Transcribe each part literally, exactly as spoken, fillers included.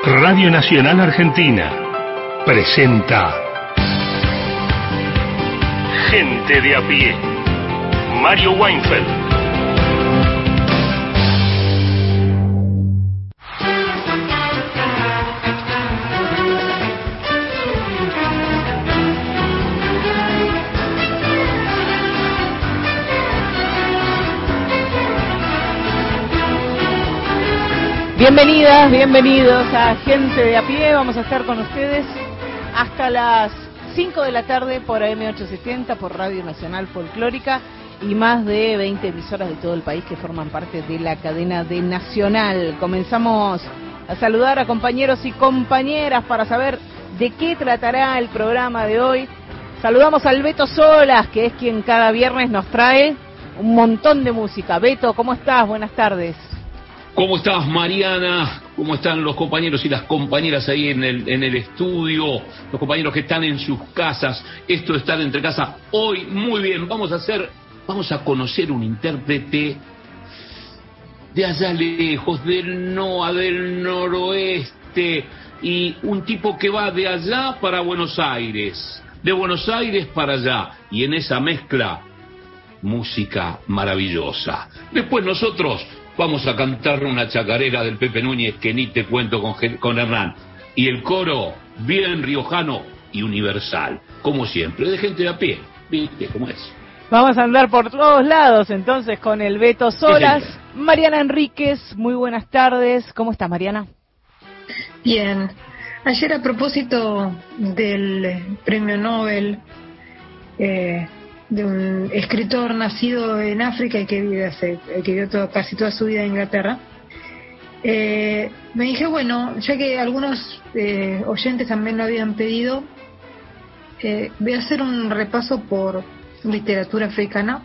Radio Nacional Argentina presenta Gente de a pie. Mario Weinfeld. Bienvenidas, bienvenidos a Gente de a pie. Vamos a estar con ustedes hasta las cinco de la tarde por A M ochocientos setenta, por Radio Nacional Folclórica y más de veinte emisoras de todo el país que forman parte de la cadena de Nacional. Comenzamos a saludar a compañeros y compañeras para saber de qué tratará el programa de hoy. Saludamos al Beto Solas, que es quien cada viernes nos trae un montón de música. Beto, ¿cómo estás? Buenas tardes. ¿Cómo estás, Mariana? ¿Cómo están los compañeros y las compañeras ahí en el, en el estudio? Los compañeros que están en sus casas. Esto de estar entre casa hoy, muy bien. Vamos a hacer, vamos a conocer un intérprete de allá lejos, del NOA, del noroeste, y un tipo que va de allá para Buenos Aires, de Buenos Aires para allá, y en esa mezcla, música maravillosa. Después nosotros vamos a cantar una chacarera del Pepe Núñez que ni te cuento con, con Hernán. Y el coro, bien riojano y universal, como siempre, de gente de a pie. ¿Viste cómo es? Vamos a andar por todos lados entonces con el Beto Solas. Mariana Enríquez, muy buenas tardes. ¿Cómo estás, Mariana? Bien. Ayer, a propósito del premio Nobel, eh, de un escritor nacido en África y que vive hace, que vivió todo, casi toda su vida en Inglaterra, eh, me dije, bueno, ya que algunos eh, oyentes también lo habían pedido, eh, voy a hacer un repaso por literatura africana,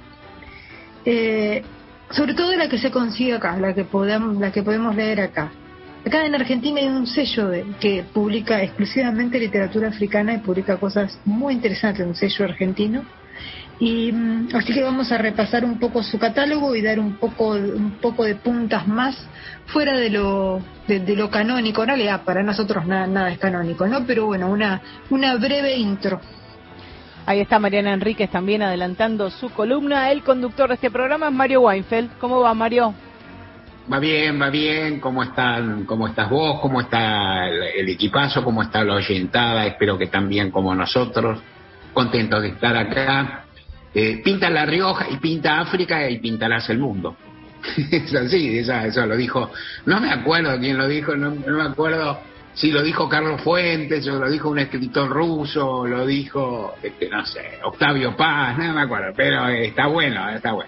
eh, sobre todo de la que se consigue acá, la que podamos, la que podemos leer acá. Acá en Argentina hay un sello de, que publica exclusivamente literatura africana y publica cosas muy interesantes, un sello argentino. Y así que vamos a repasar un poco su catálogo y dar un poco un poco de puntas más fuera de lo de, de lo canónico. En realidad para nosotros nada, nada es canónico, ¿no? Pero bueno, una una breve intro. Ahí está Mariana Enríquez también adelantando su columna. El conductor de este programa es Mario Weinfeld. ¿Cómo va, Mario? Va bien, va bien. ¿Cómo están? ¿Cómo estás vos? ¿Cómo está el, el equipazo? ¿Cómo está la oyentada? Espero que también como nosotros. Contentos de estar acá. Eh, pinta La Rioja y pinta África y pintarás el mundo. Es así, eso, eso lo dijo, no me acuerdo quién lo dijo, no, no me acuerdo si lo dijo Carlos Fuentes o lo dijo un escritor ruso, o lo dijo, este, no sé, Octavio Paz, no me acuerdo, pero eh, está bueno, está bueno.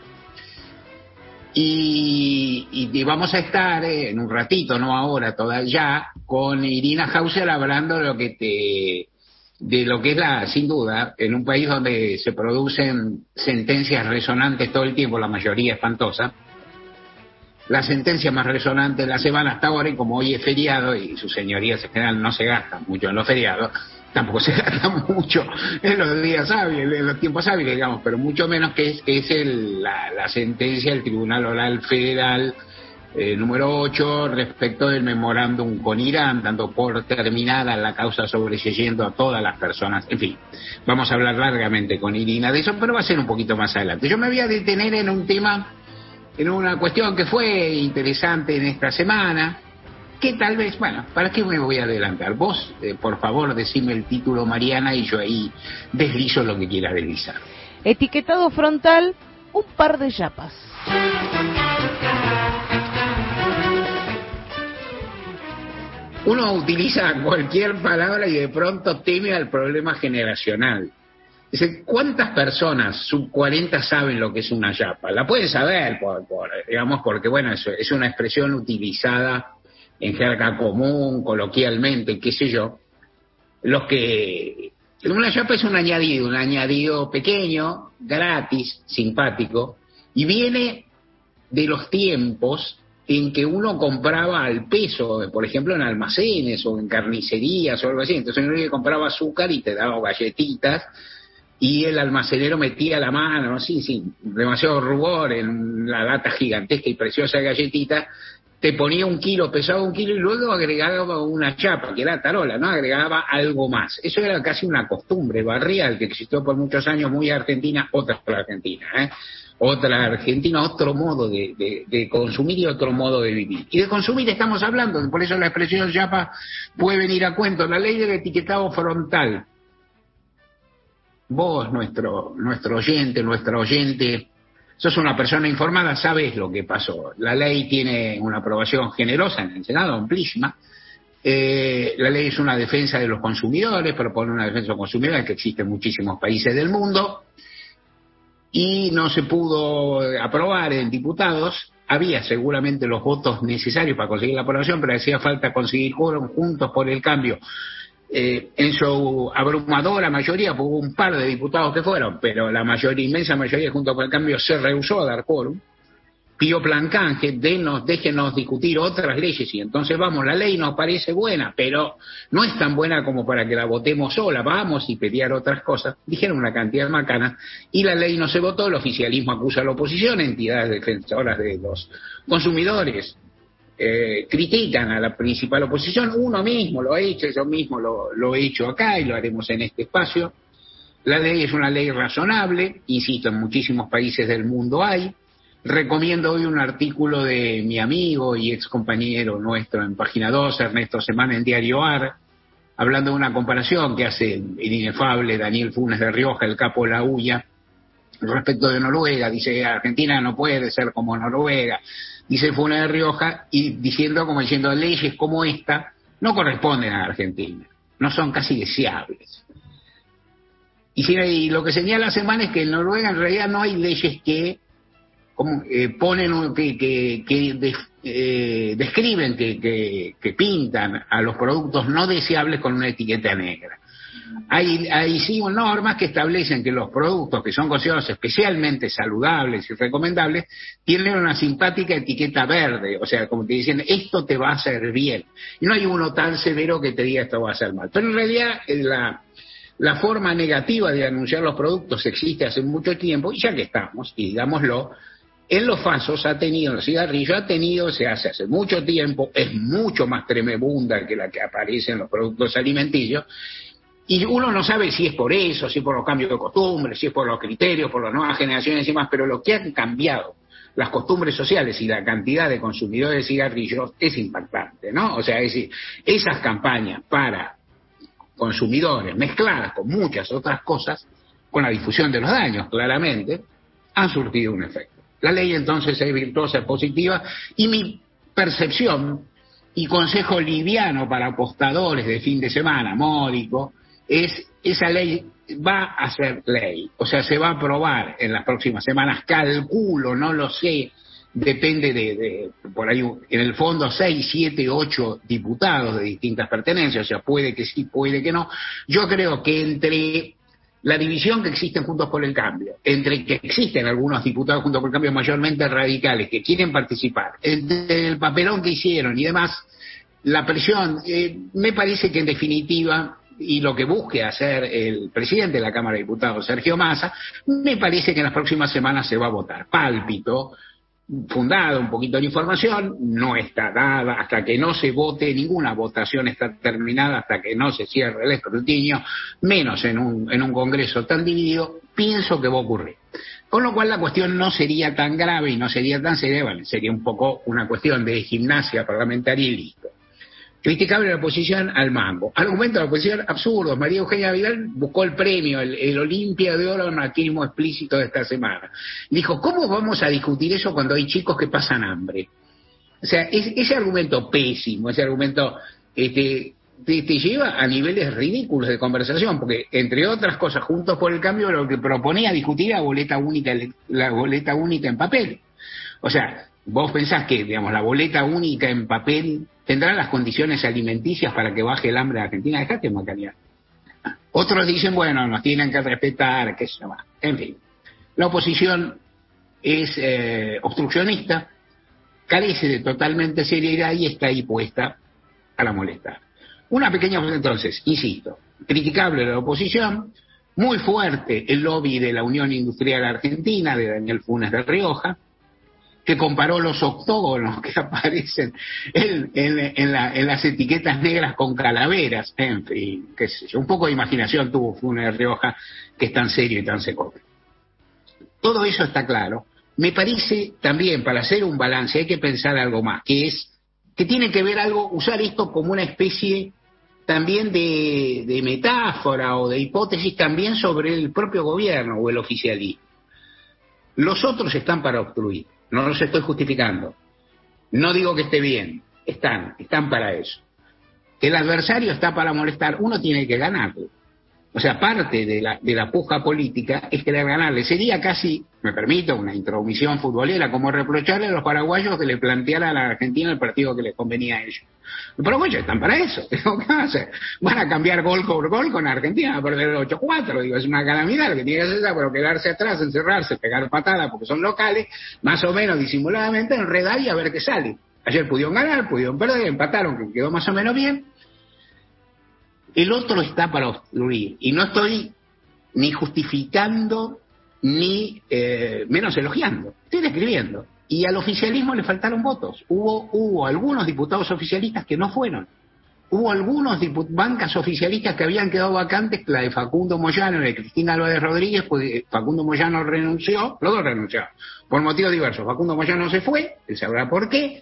Y, y, y vamos a estar eh, en un ratito, no ahora, todavía, con Irina Hauser hablando de lo que te... de lo que es la, sin duda, en un país donde se producen sentencias resonantes todo el tiempo, la mayoría espantosa, la sentencia más resonante de la semana hasta ahora, y como hoy es feriado y sus señorías en general no se gastan mucho en los feriados, tampoco se gastan mucho en los días hábiles, en los tiempos hábiles, digamos, pero mucho menos que es, que es el, la, la sentencia del Tribunal Oral Federal Eh, número ocho, respecto del memorándum con Irán, dando por terminada la causa sobreseyendo a todas las personas. En fin, vamos a hablar largamente con Irina de eso, pero va a ser un poquito más adelante. Yo me voy a detener en un tema, en una cuestión que fue interesante en esta semana, que tal vez, bueno, ¿para qué me voy a adelantar? Vos, eh, por favor, decime el título, Mariana, y yo ahí deslizo lo que quiera deslizar. Etiquetado frontal, un par de yapas. Uno utiliza cualquier palabra y de pronto teme al problema generacional. Dice, ¿cuántas personas sub cuarenta saben lo que es una yapa? La pueden saber, por, por, digamos, porque bueno, es, es una expresión utilizada en jerga común, coloquialmente, qué sé yo. Los que... Una yapa es un añadido, un añadido pequeño, gratis, simpático, y viene de los tiempos en que uno compraba al peso, por ejemplo en almacenes o en carnicerías o algo así. Entonces uno le compraba azúcar y te daba galletitas y el almacenero metía la mano, sí, sí, demasiado rubor en la lata gigantesca y preciosa galletita, te ponía un kilo, pesaba un kilo y luego agregaba una chapa, que era tarola, ¿no? Agregaba algo más. Eso era casi una costumbre barrial que existió por muchos años, muy argentina, otra argentina, ¿eh? Otra Argentina, otro modo de, de, de consumir y otro modo de vivir. Y de consumir estamos hablando, por eso la expresión chapa puede venir a cuento. La ley del etiquetado frontal. Vos, nuestro, nuestro oyente, nuestra oyente, sos una persona informada, sabés lo que pasó. La ley tiene una aprobación generosa en el Senado, amplísima. Eh, la ley es una defensa de los consumidores, propone una defensa de los consumidores que existe en muchísimos países del mundo. Y no se pudo aprobar en diputados. Había seguramente los votos necesarios para conseguir la aprobación, pero hacía falta conseguir quórum. Juntos por el Cambio. Eh, en su abrumadora mayoría, hubo un par de diputados que fueron, pero la mayoría, inmensa mayoría, Juntos por el Cambio, se rehusó a dar quórum. Pidió plan canje, denos, déjenos discutir otras leyes, y entonces vamos, la ley nos parece buena, pero no es tan buena como para que la votemos sola, vamos y pelear otras cosas. Dijeron una cantidad de macanas, y la ley no se votó. El oficialismo acusa a la oposición, entidades defensoras de los consumidores eh, critican a la principal oposición. Uno mismo lo ha hecho, yo mismo lo, lo he hecho acá y lo haremos en este espacio. La ley es una ley razonable, insisto, en muchísimos países del mundo hay. Recomiendo hoy un artículo de mi amigo y ex compañero nuestro en Página dos, Ernesto Semana, en Diario A R, hablando de una comparación que hace el inefable Daniel Funes de Rioja, el capo de la U I A, respecto de Noruega. Dice, Argentina no puede ser como Noruega, dice Funes de Rioja, y diciendo, como diciendo, leyes como esta no corresponden a Argentina, no son casi deseables. Y, si, y lo que señala Semana es que en Noruega en realidad no hay leyes que como eh, ponen que, que, que de, eh, describen que, que, que pintan a los productos no deseables con una etiqueta negra. Hay, hay sí normas que establecen que los productos que son considerados especialmente saludables y recomendables tienen una simpática etiqueta verde, o sea, como te dicen, esto te va a hacer bien. Y no hay uno tan severo que te diga esto va a hacer mal. Pero en realidad la, la forma negativa de anunciar los productos existe hace mucho tiempo, y ya que estamos, y digámoslo, en los fasos ha tenido, en los cigarrillos ha tenido, se hace hace mucho tiempo, es mucho más tremebunda que la que aparece en los productos alimenticios, y uno no sabe si es por eso, si es por los cambios de costumbres, si es por los criterios, por las nuevas generaciones y demás, pero lo que han cambiado las costumbres sociales y la cantidad de consumidores de cigarrillos es impactante, ¿no? O sea, es decir, esas campañas para consumidores mezcladas con muchas otras cosas, con la difusión de los daños, claramente, han surtido un efecto. La ley entonces es virtuosa, es positiva, y mi percepción y consejo liviano para apostadores de fin de semana, módico, es esa ley va a ser ley, o sea, se va a aprobar en las próximas semanas, calculo, no lo sé, depende de, de por ahí, en el fondo, seis, siete, ocho diputados de distintas pertenencias, o sea, puede que sí, puede que no. Yo creo que entre la división que existe en Juntos por el Cambio, entre que existen algunos diputados Juntos por el Cambio mayormente radicales que quieren participar, entre el papelón que hicieron y demás, la presión, eh, me parece que en definitiva, y lo que busque hacer el presidente de la Cámara de Diputados, Sergio Massa, me parece que en las próximas semanas se va a votar. Pálpito, fundado un poquito de información, no está dada, hasta que no se vote, ninguna votación está terminada, hasta que no se cierre el escrutinio, menos en un, en un Congreso tan dividido, pienso que va a ocurrir. Con lo cual la cuestión no sería tan grave y no sería tan seria, bueno, sería un poco una cuestión de gimnasia parlamentaria y listo. Criticable la oposición al mambo. Argumento de la oposición absurdo. María Eugenia Vidal buscó el premio, el, el Olimpia de Oro al machismo explícito de esta semana. Dijo, ¿cómo vamos a discutir eso cuando hay chicos que pasan hambre? O sea, es, ese argumento pésimo, ese argumento este, te, te lleva a niveles ridículos de conversación, porque entre otras cosas, Juntos por el Cambio lo que proponía discutir la boleta única, la boleta única en papel. O sea, vos pensás que, digamos, la boleta única en papel tendrá las condiciones alimenticias para que baje el hambre de Argentina. Dejate macanear. Otros dicen, bueno, nos tienen que respetar, qué se llama. En fin, la oposición es eh, obstruccionista, carece de totalmente seriedad y está ahí puesta para molestar. Una pequeña, entonces, insisto, criticable la oposición, muy fuerte el lobby de la Unión Industrial Argentina, de Daniel Funes de Rioja, que comparó los octógonos que aparecen en, en, en, la, en las etiquetas negras con calaveras, en fin, qué sé yo, un poco de imaginación tuvo Funes Rioja, que es tan serio y tan seco. Todo eso está claro. Me parece también, para hacer un balance, hay que pensar algo más, que es, que tiene que ver algo, usar esto como una especie también de, de metáfora o de hipótesis también sobre el propio gobierno o el oficialismo. Los otros están para obstruir. No los estoy justificando. No digo que esté bien. Están, están para eso. El adversario está para molestar. Uno tiene que ganarle. O sea, parte de la, de la puja política es querer ganarle. Sería casi, me permito, una intromisión futbolera, como reprocharle a los paraguayos que le plantearan a la Argentina el partido que les convenía a ellos. Los paraguayos están para eso. ¿Qué van a hacer? Van a cambiar gol por gol con Argentina, a perder el ocho cuatro. Digo, es una calamidad. Lo que tiene que hacer es pero quedarse atrás, encerrarse, pegar patadas porque son locales, más o menos disimuladamente, enredar y a ver qué sale. Ayer pudieron ganar, pudieron perder, empataron, que quedó más o menos bien. El otro está para obstruir, y no estoy ni justificando, ni eh, menos elogiando, estoy describiendo. Y al oficialismo le faltaron votos. Hubo, hubo algunos diputados oficialistas que no fueron. Hubo algunos diput- bancas oficialistas que habían quedado vacantes, la de Facundo Moyano y la de Cristina Álvarez Rodríguez, pues Facundo Moyano renunció, los dos renunciaron, por motivos diversos. Facundo Moyano se fue, él sabrá por qué,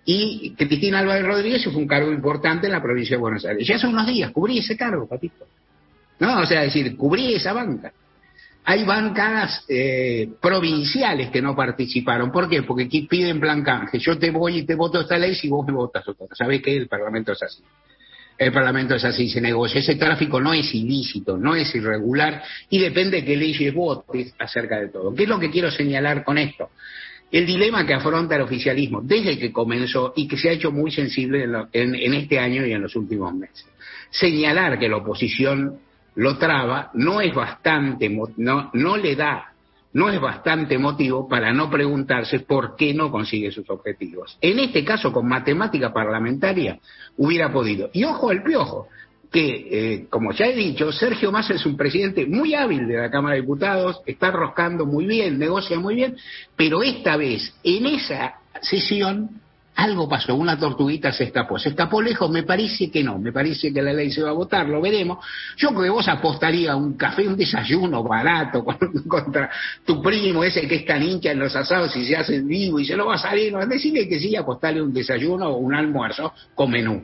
y Cristina Álvarez Rodríguez fue un cargo importante en la provincia de Buenos Aires. Ya hace unos días cubrí ese cargo, Patito. No, o sea, es decir, cubrí esa banca. Hay bancadas eh, provinciales que no participaron. ¿Por qué? Porque aquí piden plan canje. Yo te voy y te voto esta ley si vos me votas otra. ¿Sabés qué? El Parlamento es así. El Parlamento es así, se negocia. Ese tráfico no es ilícito, no es irregular y depende de qué leyes votes acerca de todo. ¿Qué es lo que quiero señalar con esto? El dilema que afronta el oficialismo desde que comenzó y que se ha hecho muy sensible en, lo, en, en este año y en los últimos meses. Señalar que la oposición lo traba no es bastante, no, no le da, no es bastante motivo para no preguntarse por qué no consigue sus objetivos. En este caso, con matemática parlamentaria, hubiera podido. Y ojo al piojo, que, eh, como ya he dicho, Sergio Massa es un presidente muy hábil de la Cámara de Diputados, está roscando muy bien, negocia muy bien, pero esta vez, en esa sesión, algo pasó, una tortuguita se escapó. ¿Se escapó lejos? Me parece que no, me parece que la ley se va a votar, lo veremos. Yo creo que vos apostaría a un café, un desayuno barato contra tu primo ese que es tan hincha en los asados y se hace en vivo y se lo va a salir, no, decirle que sí, apostarle un desayuno o un almuerzo con menú.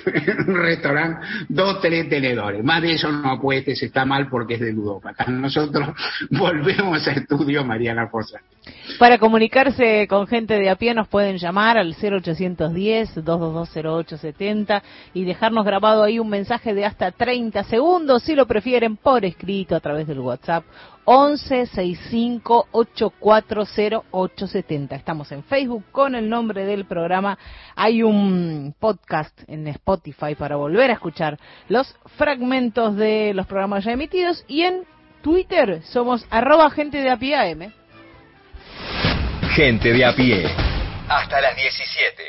Un restaurante, dos, tres tenedores. Más de eso no apuestes, está mal porque es de ludópata. Nosotros volvemos a estudio, Mariana Fossa. Para comunicarse con gente de a pie nos pueden llamar al cero ochocientos diez, doscientos veintidós, cero ocho setenta y dejarnos grabado ahí un mensaje de hasta treinta segundos, si lo prefieren, por escrito a través del WhatsApp once sesenta y cinco ochenta y cuatro cero ocho setenta. Estamos en Facebook con el nombre del programa. Hay un podcast en Spotify para volver a escuchar los fragmentos de los programas ya emitidos, y en Twitter somos arroba gente de a pie A M. Gente de a pie. Hasta las diecisiete.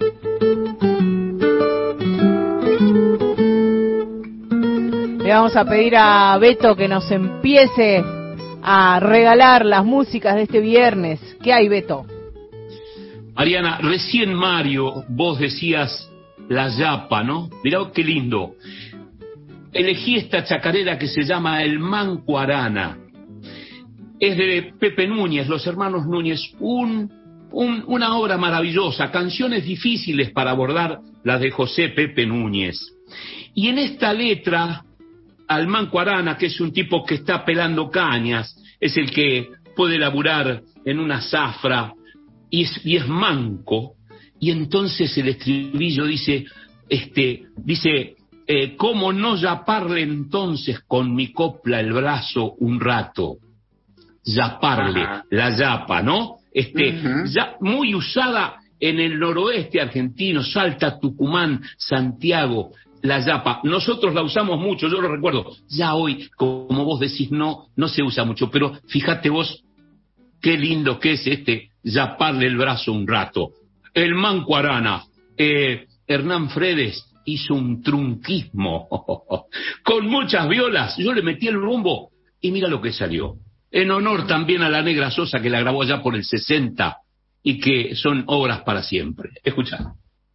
Le vamos a pedir a Beto que nos empiece a regalar las músicas de este viernes. ¿Qué hay, Beto? Mariana, recién Mario, vos decías la yapa, ¿no? Mirá qué lindo. Elegí esta chacarera que se llama El Manco Arana. Es de Pepe Núñez, los hermanos Núñez, un, un, una obra maravillosa, canciones difíciles para abordar, las de José Pepe Núñez. Y en esta letra, al Manco Arana, que es un tipo que está pelando cañas, es el que puede laburar en una zafra y es, y es manco, y entonces el estribillo dice, este, dice, eh, ¿cómo no yaparle entonces con mi copla el brazo un rato? Yaparle, ajá, la yapa, ¿no? Este, uh-huh. Ya muy usada en el noroeste argentino, Salta, Tucumán, Santiago, la yapa. Nosotros la usamos mucho, yo lo recuerdo. Ya hoy, como vos decís, no, no se usa mucho, pero fíjate vos qué lindo que es este yaparle el brazo un rato. El Manco Arana, eh, Hernán Fredes hizo un trunquismo con muchas violas. Yo le metí el rumbo y mira lo que salió. En honor también a la Negra Sosa, que la grabó allá por el sesenta, y que son obras para siempre. Escuchá.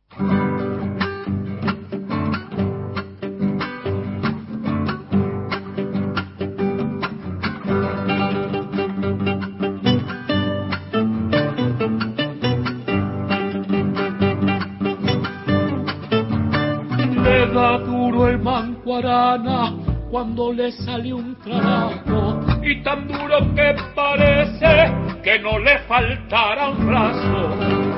Le da duro el manco Arana cuando le sale un trabajo, y tan duro que parece que no le faltará un brazo.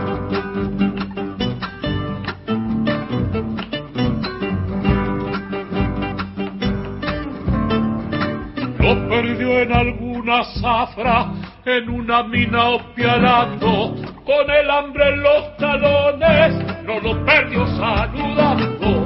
Lo perdió en alguna zafra, en una mina opialando, con el hambre en los talones, no lo perdió saludando.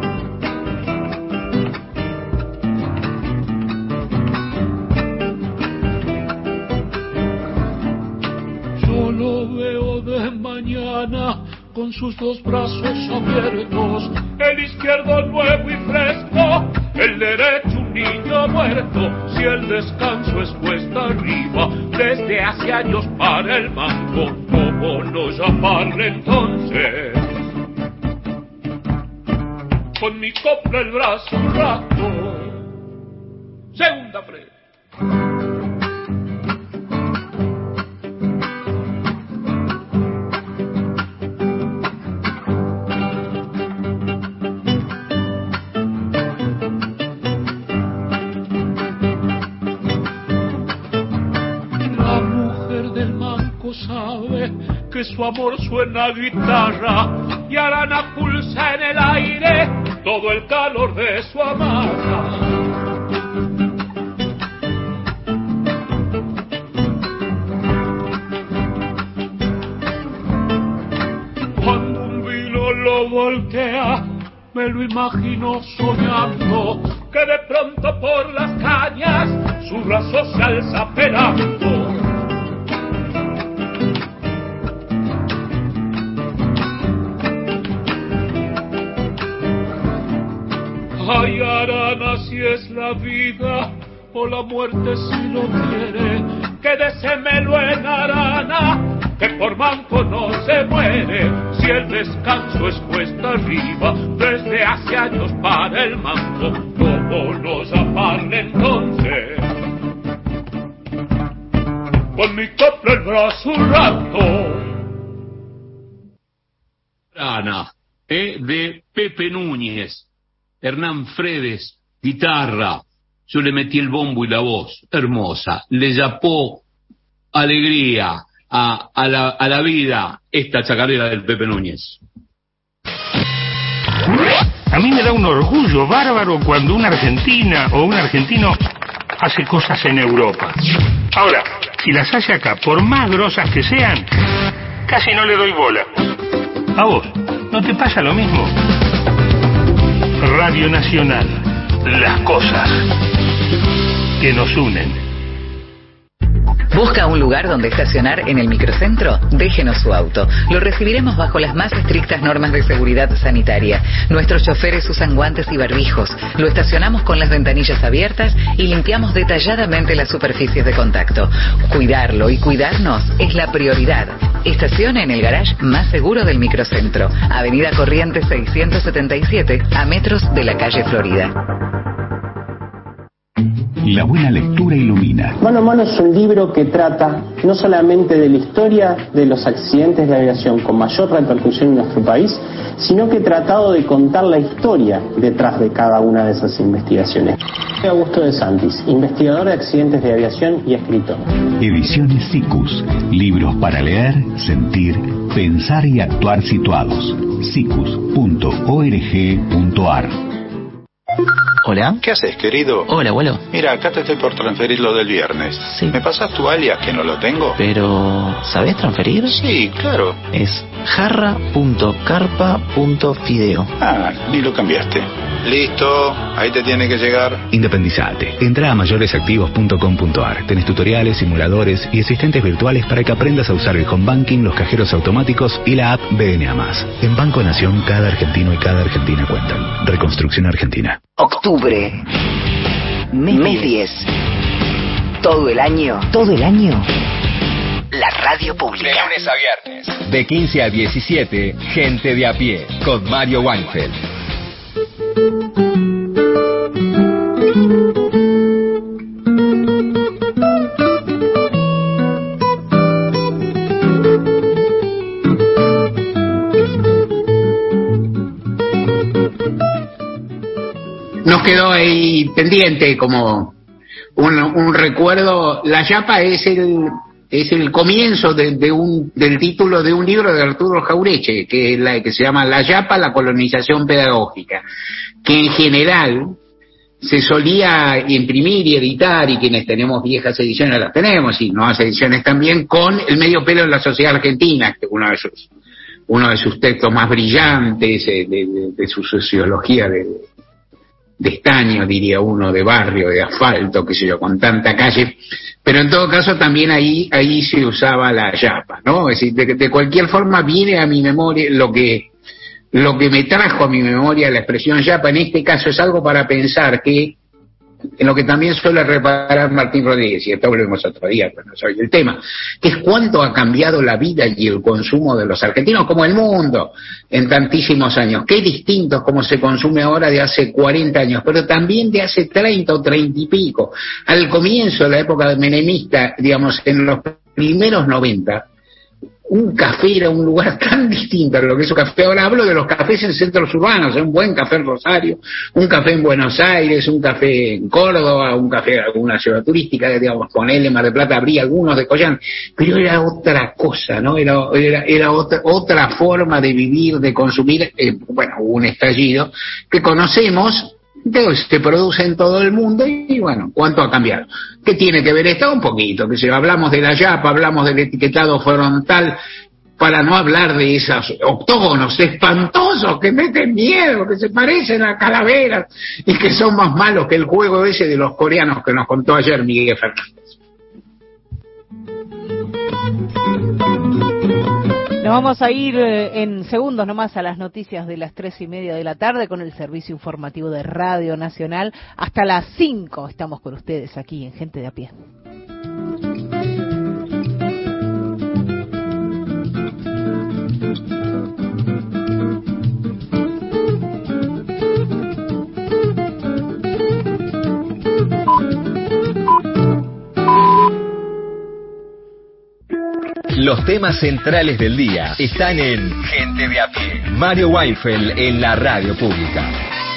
Yo lo veo de mañana con sus dos brazos abiertos, el izquierdo nuevo y fresco, el derecho un niño muerto. Si el descanso es cuesta arriba, desde hace años para el mango, ¿cómo no llamarle entonces? Con mi copla el brazo un rato. Segunda frente. Sabe que su amor suena a guitarra y Arana pulsa en el aire todo el calor de su amarra. Cuando un vino lo voltea, me lo imagino soñando, que de pronto por las cañas su brazo se alza pelando. Ay, Arana, si es la vida o la muerte si lo quiere, quédesemelo en Arana, que por manco no se muere. Si el descanso es cuesta arriba, desde hace años para el manco, ¿cómo no llamarle entonces? Con mi copla el brazo un rato. Arana, eh, de Pepe Núñez. Hernán Fredes, guitarra, yo le metí el bombo y la voz, hermosa, le yapó alegría a, a, la, a la vida esta chacarera del Pepe Núñez. A mí me da un orgullo bárbaro cuando una argentina o un argentino hace cosas en Europa. Ahora, si las hace acá, por más grosas que sean, casi no le doy bola. ¿A vos no te pasa lo mismo? Radio Nacional, las cosas que nos unen. ¿Busca un lugar donde estacionar en el microcentro? Déjenos su auto. Lo recibiremos bajo las más estrictas normas de seguridad sanitaria. Nuestros choferes usan guantes y barbijos. Lo estacionamos con las ventanillas abiertas y limpiamos detalladamente las superficies de contacto. Cuidarlo y cuidarnos es la prioridad. Estacione en el garage más seguro del microcentro. Avenida Corrientes seiscientos setenta y siete, a metros de la calle Florida. La buena lectura ilumina. Mano a Mano es un libro que trata no solamente de la historia de los accidentes de aviación con mayor repercusión en nuestro país, sino que he tratado de contar la historia detrás de cada una de esas investigaciones. Soy Augusto de Santis, investigador de accidentes de aviación y escritor. Ediciones Cicus, libros para leer, sentir, pensar y actuar situados. cicus punto org punto ar. Hola. ¿Qué haces, querido? Hola, abuelo. Mira, acá te estoy por transferir lo del viernes. Sí. ¿Me pasas tu alias que no lo tengo? Pero, ¿sabés transferir? Sí, claro. Es jarra punto carpa punto fideo. Ah, ni lo cambiaste. Listo, ahí te tiene que llegar. Independizate. Entra a mayores activos punto com punto ar. Tenés tutoriales, simuladores y asistentes virtuales para que aprendas a usar el home banking, los cajeros automáticos y la app B N A más. En Banco Nación, cada argentino y cada argentina cuentan. Reconstrucción Argentina. Octubre. Mes diez. Todo el año. Todo el año. La radio pública. De lunes a viernes. De quince a diecisiete, Gente de a Pie, con Mario Weinfeld. Nos quedó ahí pendiente como un, un recuerdo. La Yapa es el es el comienzo de, de un del título de un libro de Arturo Jaureche, que, la, que se llama La Yapa, la colonización pedagógica, que en general se solía imprimir y editar, y quienes tenemos viejas ediciones las tenemos, y nuevas ediciones también, con El medio pelo en la sociedad argentina, que uno de sus, uno de sus textos más brillantes, de, de, de su sociología de de estaño, diría uno, de barrio, de asfalto, qué sé yo, con tanta calle, pero en todo caso también ahí ahí se usaba la yapa, ¿no? Es decir, de, de cualquier forma viene a mi memoria lo que lo que me trajo a mi memoria la expresión yapa. En este caso es algo para pensar, que en lo que también suele reparar Martín Rodríguez, y esto volvemos otro día, pero no soy el tema, que es cuánto ha cambiado la vida y el consumo de los argentinos, como el mundo, en tantísimos años. Qué distinto es cómo se consume ahora de hace cuarenta años, pero también de hace treinta o treinta y pico. Al comienzo de la época menemista, digamos, en los primeros noventa, un café era un lugar tan distinto a lo que es un café. Ahora hablo de los cafés en centros urbanos, un buen café en Rosario, un café en Buenos Aires, un café en Córdoba, un café en alguna ciudad turística, digamos, ponele Mar del Plata, habría algunos de Collán, pero era otra cosa, ¿no? Era, era, era otra, otra forma de vivir, de consumir. Eh, bueno, hubo un estallido que conocemos, que se produce en todo el mundo, y bueno, ¿cuánto ha cambiado? ¿Qué tiene que ver esto? Un poquito, que si hablamos de la yapa, hablamos del etiquetado frontal, para no hablar de esos octógonos espantosos que meten miedo, que se parecen a calaveras y que son más malos que el juego ese de los coreanos que nos contó ayer Miguel Fernández. Nos vamos a ir en segundos nomás a las noticias de las tres y media de la tarde con el servicio informativo de Radio Nacional. Hasta las cinco estamos con ustedes aquí en Gente de a Pie. Los temas centrales del día están en Gente de a Pie. Mario Weinfeld en la radio pública.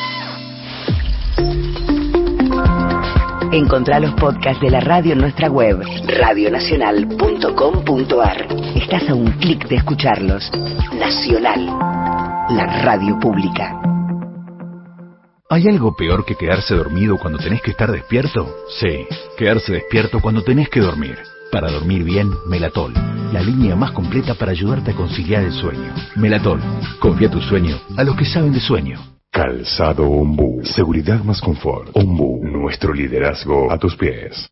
Encontrá los podcasts de la radio en nuestra web, radio nacional punto com punto a r. Estás a un clic de escucharlos. Nacional, la radio pública. ¿Hay algo peor que quedarse dormido cuando tenés que estar despierto? Sí, quedarse despierto cuando tenés que dormir. Para dormir bien, Melatol, la línea más completa para ayudarte a conciliar el sueño. Melatol, confía tu sueño a los que saben de sueño. Calzado Ombú, seguridad más confort. Ombú, nuestro liderazgo a tus pies.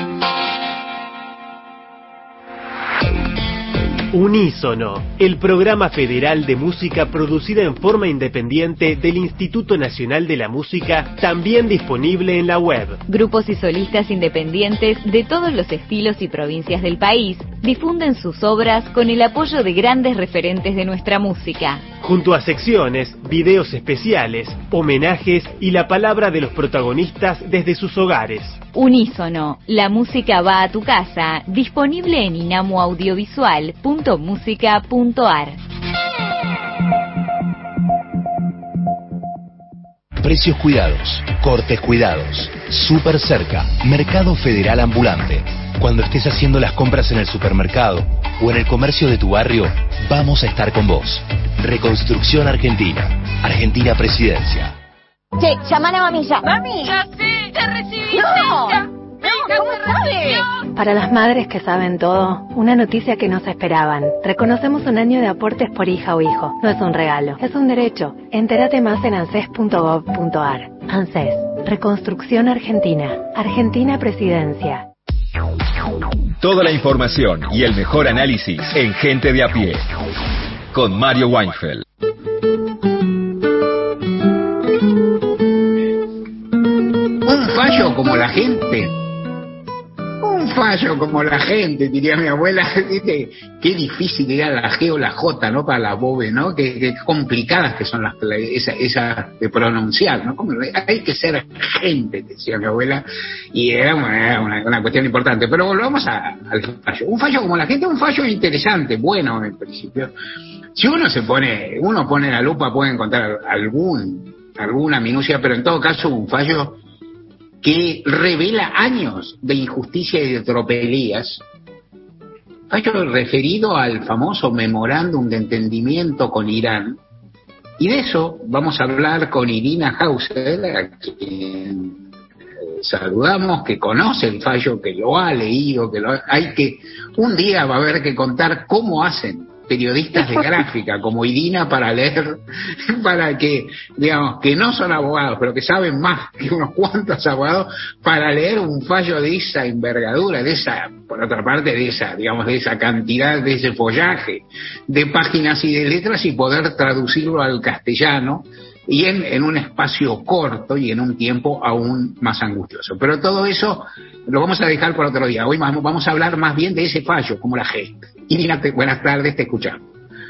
Unísono, el programa federal de música producida en forma independiente del Instituto Nacional de la Música, también disponible en la web. Grupos y solistas independientes de todos los estilos y provincias del país difunden sus obras con el apoyo de grandes referentes de nuestra música. Junto a secciones, videos especiales, homenajes y la palabra de los protagonistas desde sus hogares. Unísono, la música va a tu casa, disponible en inamu audiovisual punto música punto a r. Precios cuidados, cortes cuidados, súper cerca, Mercado Federal Ambulante. Cuando estés haciendo las compras en el supermercado o en el comercio de tu barrio, vamos a estar con vos. Reconstrucción Argentina, Argentina Presidencia. Che, llaman a mami ya. Mami, ya sé, ya recibiste. No, ya. no, ¿cómo sabe? Para las madres que saben todo, una noticia que no se esperaban. Reconocemos un año de aportes por hija o hijo. No es un regalo, es un derecho. Entérate más en anses punto gov punto a r. ANSES, Reconstrucción Argentina, Argentina Presidencia. Toda la información y el mejor análisis en Gente de a Pie, con Mario Weinfeld. Un fallo como la gente, un fallo fallo como la gente, diría mi abuela. ¿Viste? Qué difícil era la G o la J, ¿no? Para la bobe, ¿no? Qué, qué complicadas que son las esas esa de pronunciar, ¿no? Como, hay que ser gente, decía mi abuela, y era una, una, una cuestión importante. Pero volvamos a, al fallo. Un fallo como la gente, un fallo interesante, bueno en principio. Si uno se pone, uno pone la lupa, puede encontrar algún, alguna minucia, pero en todo caso un fallo que revela años de injusticia y de tropelías. Fallo referido al famoso memorándum de entendimiento con Irán. Y de eso vamos a hablar con Irina Hauser, a quien saludamos, que conoce el fallo, que lo ha leído, que lo ha, hay que, un día va a haber que contar cómo hacen periodistas de gráfica como Irina para leer, para que, digamos, que no son abogados, pero que saben más que unos cuantos abogados, para leer un fallo de esa envergadura, de esa, por otra parte, de esa, digamos, de esa cantidad, de ese follaje de páginas y de letras, y poder traducirlo al castellano, y en, en un espacio corto y en un tiempo aún más angustioso. Pero todo eso lo vamos a dejar por otro día. Hoy vamos, vamos a hablar más bien de ese fallo, como la G. Irina, te, buenas tardes, te escuchamos.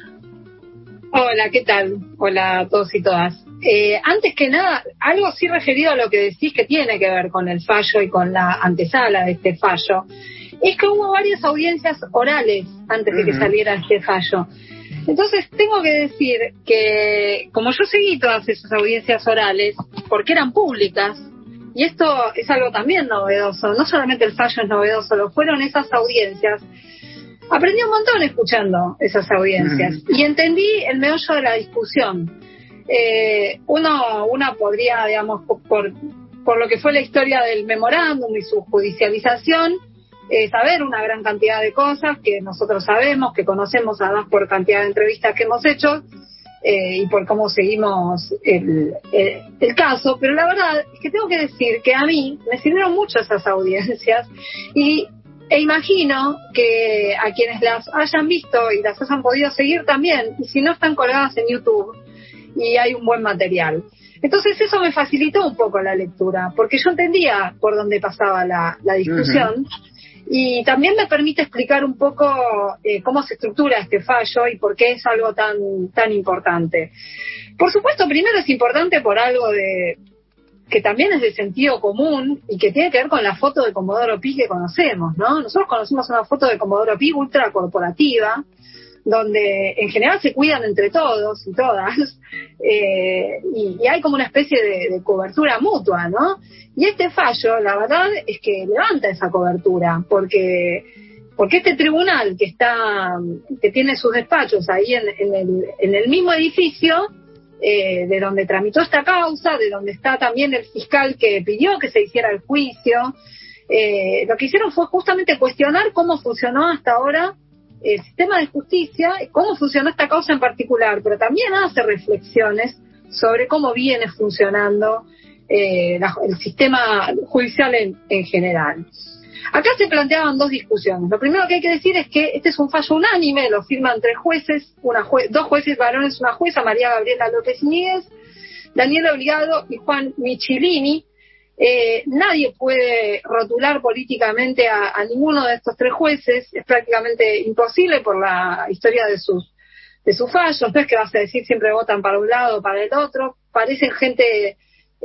Hola, ¿qué tal? Hola a todos y todas. Eh, antes que nada, algo sí referido a lo que decís que tiene que ver con el fallo y con la antesala de este fallo, es que hubo varias audiencias orales antes de que uh-huh. saliera este fallo. Entonces tengo que decir que como yo seguí todas esas audiencias orales, porque eran públicas, y esto es algo también novedoso, no solamente el fallo es novedoso, lo fueron esas audiencias, aprendí un montón escuchando esas audiencias, mm. y entendí el meollo de la discusión. Eh, uno, una podría, digamos, por, por lo que fue la historia del memorándum y su judicialización, Eh, saber una gran cantidad de cosas que nosotros sabemos, que conocemos además por cantidad de entrevistas que hemos hecho eh, y por cómo seguimos el, el, el caso, pero la verdad es que tengo que decir que a mí me sirvieron mucho esas audiencias y, e imagino que a quienes las hayan visto y las hayan podido seguir también, y si no están colgadas en YouTube y hay un buen material. Entonces eso me facilitó un poco la lectura, porque yo entendía por dónde pasaba la, la discusión. Uh-huh. Y también me permite explicar un poco eh, cómo se estructura este fallo y por qué es algo tan tan importante. Por supuesto, primero es importante por algo de que también es de sentido común y que tiene que ver con la foto de Comodoro Pi que conocemos, ¿no? Nosotros conocemos una foto de Comodoro Pi ultra corporativa, donde en general se cuidan entre todos y todas, eh, y, y hay como una especie de, de cobertura mutua, ¿no? Y este fallo, la verdad, es que levanta esa cobertura, porque porque este tribunal que está que tiene sus despachos ahí en, en, el, en el mismo edificio, eh, de donde tramitó esta causa, de donde está también el fiscal que pidió que se hiciera el juicio, eh, lo que hicieron fue justamente cuestionar cómo funcionó hasta ahora el sistema de justicia, cómo funcionó esta causa en particular, pero también hace reflexiones sobre cómo viene funcionando eh, la, el sistema judicial en, en general. Acá se planteaban dos discusiones. Lo primero que hay que decir es que este es un fallo unánime, lo firman tres jueces, una jue- dos jueces varones, una jueza, María Gabriela López Níguez, Daniel Obligado y Juan Michilini. Eh, nadie puede rotular políticamente a, a ninguno de estos tres jueces, es prácticamente imposible por la historia de sus de sus fallos. No es que vas a decir siempre votan para un lado o para el otro, parecen gente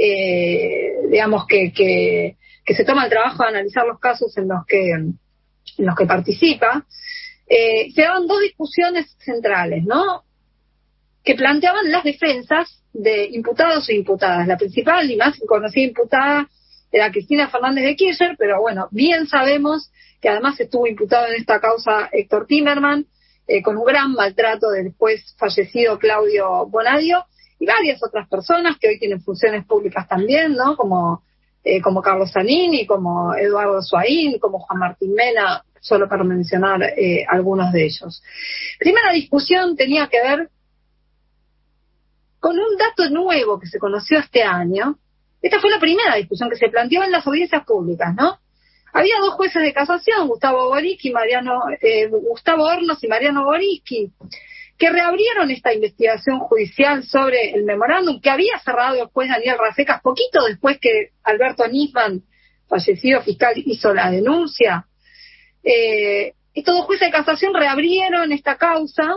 eh, digamos que, que que se toma el trabajo de analizar los casos en los que en los que participa. Eh, se daban dos discusiones centrales, ¿no?, que planteaban las defensas de imputados e imputadas. La principal y más conocida imputada era Cristina Fernández de Kirchner, pero bueno, bien sabemos que además estuvo imputado en esta causa Héctor Timerman, eh, con un gran maltrato del juez fallecido Claudio Bonadio, y varias otras personas que hoy tienen funciones públicas también, ¿no?, como, eh, como Carlos Zanini, como Eduardo Suaín, como Juan Martín Mena, solo para mencionar eh, algunos de ellos. Primera discusión tenía que ver con un dato nuevo que se conoció este año. Esta fue la primera discusión que se planteó en las audiencias públicas, ¿no? Había dos jueces de casación, Gustavo Boriski, Mariano, eh, Gustavo Hornos y Mariano Boriski, que reabrieron esta investigación judicial sobre el memorándum que había cerrado el juez Daniel Rafecas poquito después que Alberto Nisman, fallecido fiscal, hizo la denuncia. Eh, estos dos jueces de casación reabrieron esta causa,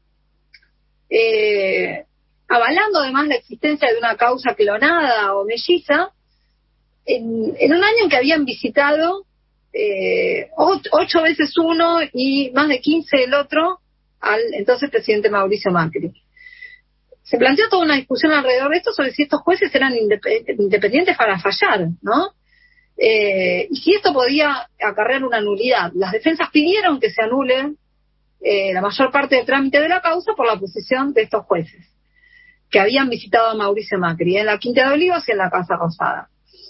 eh, avalando además la existencia de una causa clonada o melliza, en, en un año en que habían visitado eh, ocho, ocho veces uno y más de quince el otro al entonces presidente Mauricio Macri. Se planteó toda una discusión alrededor de esto sobre si estos jueces eran indep- independientes para fallar, ¿no? Eh, y si esto podía acarrear una nulidad. Las defensas pidieron que se anule eh, la mayor parte del trámite de la causa por la posición de estos jueces que habían visitado a Mauricio Macri en la Quinta de Olivos y en la Casa Rosada.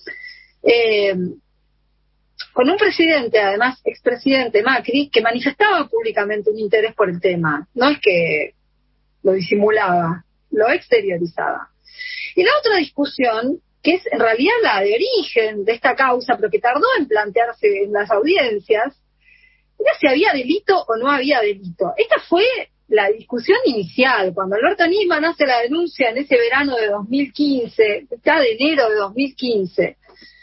Eh, con un presidente, además expresidente Macri, que manifestaba públicamente un interés por el tema, no es que lo disimulaba, lo exteriorizaba. Y la otra discusión, que es en realidad la de origen de esta causa, pero que tardó en plantearse en las audiencias, era si había delito o no había delito. Esta fue la discusión inicial, cuando Alberto Nisman hace la denuncia en ese verano de dos mil quince, ya de enero de dos mil quince.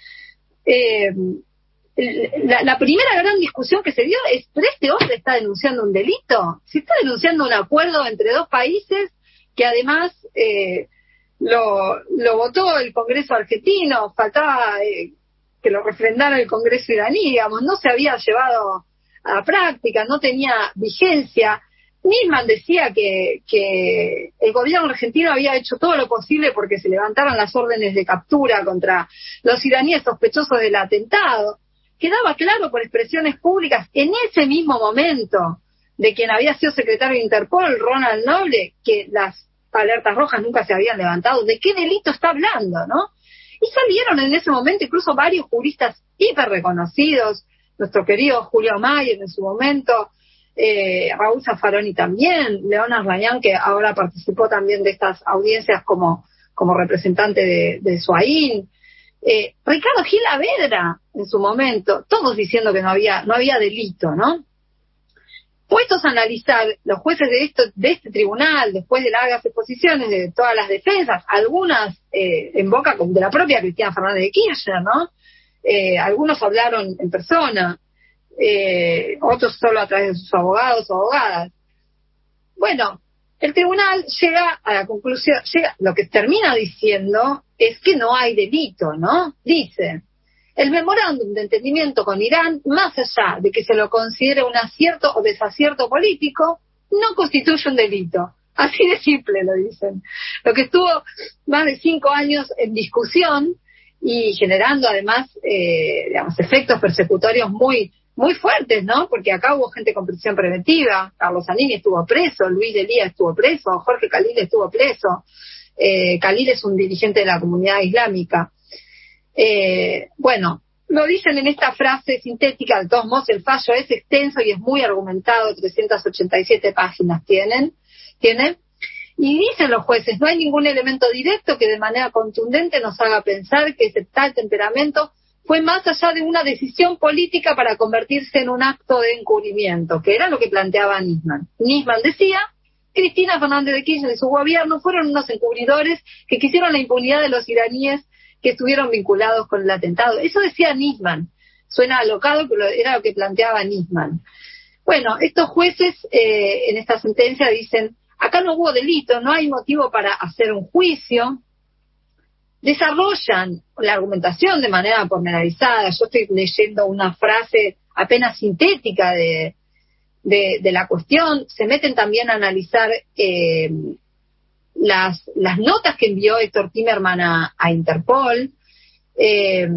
Eh, la, la primera gran discusión que se dio es, ¿pero este hombre está denunciando un delito? ¿Se está denunciando un acuerdo entre dos países que además eh, lo, lo votó el Congreso argentino? Faltaba eh, que lo refrendara el Congreso iraní, digamos, no se había llevado a la práctica, no tenía vigencia. Nisman decía que, que el gobierno argentino había hecho todo lo posible porque se levantaran las órdenes de captura contra los iraníes sospechosos del atentado. Quedaba claro por expresiones públicas en ese mismo momento de quien había sido secretario de Interpol, Ronald Noble, que las alertas rojas nunca se habían levantado. ¿De qué delito está hablando, no? Y salieron en ese momento incluso varios juristas hiper reconocidos, nuestro querido Julio Mayer en su momento, Eh, Raúl Zaffaroni también, Leonard Rayan, que ahora participó también de estas audiencias como, como representante de, de Suaín, eh, Ricardo Gil Avedra en su momento, todos diciendo que no había, no había delito, ¿no? Puestos a analizar los jueces de, esto, de este tribunal, después de largas exposiciones de todas las defensas, algunas eh, en boca de la propia Cristina Fernández de Kirchner, ¿no? Eh, algunos hablaron en persona, Eh, otros solo a través de sus abogados o abogadas. Bueno, el tribunal llega a la conclusión, llega, lo que termina diciendo es que no hay delito, ¿no? Dice, el memorándum de entendimiento con Irán, más allá de que se lo considere un acierto o desacierto político, no constituye un delito. Así de simple lo dicen. Lo que estuvo más de cinco años en discusión y generando además, eh, digamos, efectos persecutorios muy muy fuertes, ¿no? Porque acá hubo gente con prisión preventiva, Carlos Zanini estuvo preso, Luis Delía estuvo preso, Jorge Khalil estuvo preso, eh, Khalil es un dirigente de la comunidad islámica. Eh, bueno, lo dicen en esta frase sintética, de todos modos el fallo es extenso y es muy argumentado, trescientas ochenta y siete páginas tienen, tiene, y dicen los jueces, no hay ningún elemento directo que de manera contundente nos haga pensar que ese tal temperamento fue más allá de una decisión política para convertirse en un acto de encubrimiento, que era lo que planteaba Nisman. Nisman decía, Cristina Fernández de Kirchner y su gobierno fueron unos encubridores que quisieron la impunidad de los iraníes que estuvieron vinculados con el atentado. Eso decía Nisman. Suena alocado, pero era lo que planteaba Nisman. Bueno, estos jueces eh, en esta sentencia dicen, acá no hubo delito, no hay motivo para hacer un juicio. Desarrollan la argumentación de manera pormenorizada. Yo estoy leyendo una frase apenas sintética de, de, de la cuestión. Se meten también a analizar eh, las, las notas que envió Héctor Timerman a, a Interpol. Eh,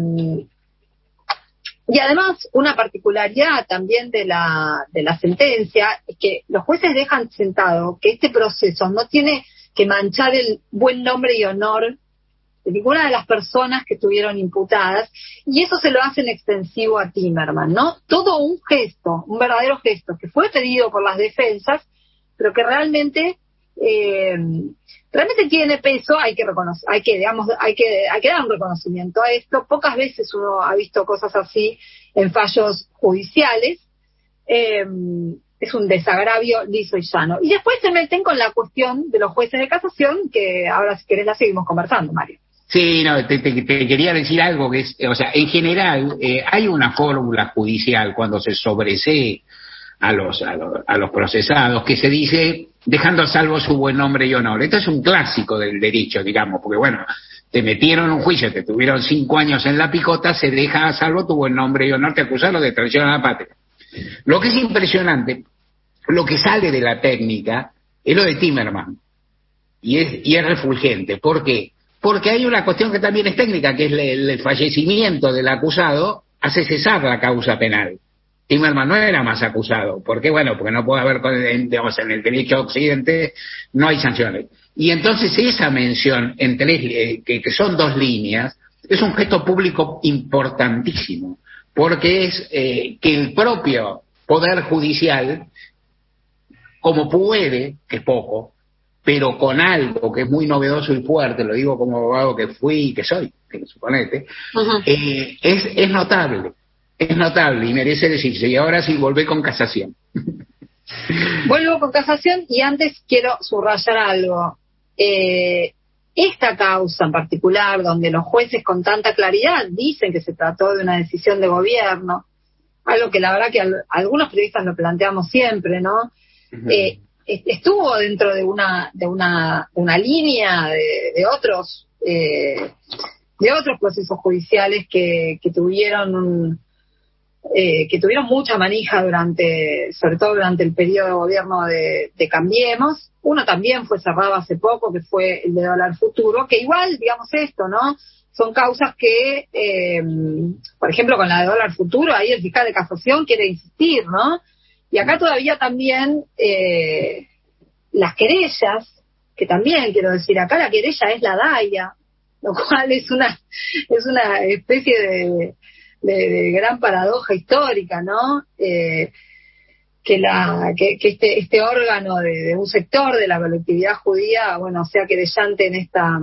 y además, una particularidad también de la, de la sentencia es que los jueces dejan sentado que este proceso no tiene que manchar el buen nombre y honor de ninguna de las personas que estuvieron imputadas, y eso se lo hacen extensivo a Timerman, ¿no? Todo un gesto, un verdadero gesto, que fue pedido por las defensas, pero que realmente eh, realmente tiene peso. Hay que reconocer, hay que, digamos, hay que, hay que dar un reconocimiento a esto. Pocas veces uno ha visto cosas así en fallos judiciales. Eh, es un desagravio liso y llano. Y después se meten con la cuestión de los jueces de casación, que ahora si querés la seguimos conversando, Mario. Sí, no, te, te, te quería decir algo que es, o sea, en general eh, hay una fórmula judicial cuando se sobresee a los, a los a los procesados que se dice dejando a salvo su buen nombre y honor. Esto es un clásico del derecho, digamos, porque bueno, te metieron en un juicio, te tuvieron cinco años en la picota, se deja a salvo tu buen nombre y honor, te acusaron de traición a la patria. Lo que es impresionante, lo que sale de la técnica, es lo de Timerman. Y es, y es refulgente. ¿Por qué? Porque hay una cuestión que también es técnica, que es el, el fallecimiento del acusado hace cesar la causa penal. Timerman no era más acusado. ¿Por qué? Bueno, porque no puede haber, digamos, en el derecho occidente no hay sanciones. Y entonces esa mención en tres, eh, que, que son dos líneas, es un gesto público importantísimo, porque es eh, que el propio Poder Judicial, como puede, que es poco, pero con algo que es muy novedoso y fuerte, lo digo como abogado que fui y que soy, que suponete, uh-huh. eh, es, es notable, es notable y merece decirse. Y ahora sí, volvé con casación. Vuelvo con casación y antes quiero subrayar algo. Eh, esta causa en particular, donde los jueces con tanta claridad dicen que se trató de una decisión de gobierno, algo que la verdad que al, algunos periodistas lo planteamos siempre, ¿no? Uh-huh. Eh, estuvo dentro de una de una una línea de, de otros eh, de otros procesos judiciales que, que tuvieron un, eh, que tuvieron mucha manija durante, sobre todo durante el periodo de gobierno de, de Cambiemos. Uno también fue cerrado hace poco, que fue el de Dólar Futuro, que igual, digamos esto, ¿no? Son causas que, eh, por ejemplo, con la de Dólar Futuro, ahí el fiscal de casación quiere insistir, ¿no? Y acá todavía también eh, las querellas, que también quiero decir, acá la querella es la D A I A, lo cual es una es una especie de, de, de gran paradoja histórica, ¿no? Eh, que la que, que este este órgano de, de un sector de la colectividad judía, bueno, sea querellante en esta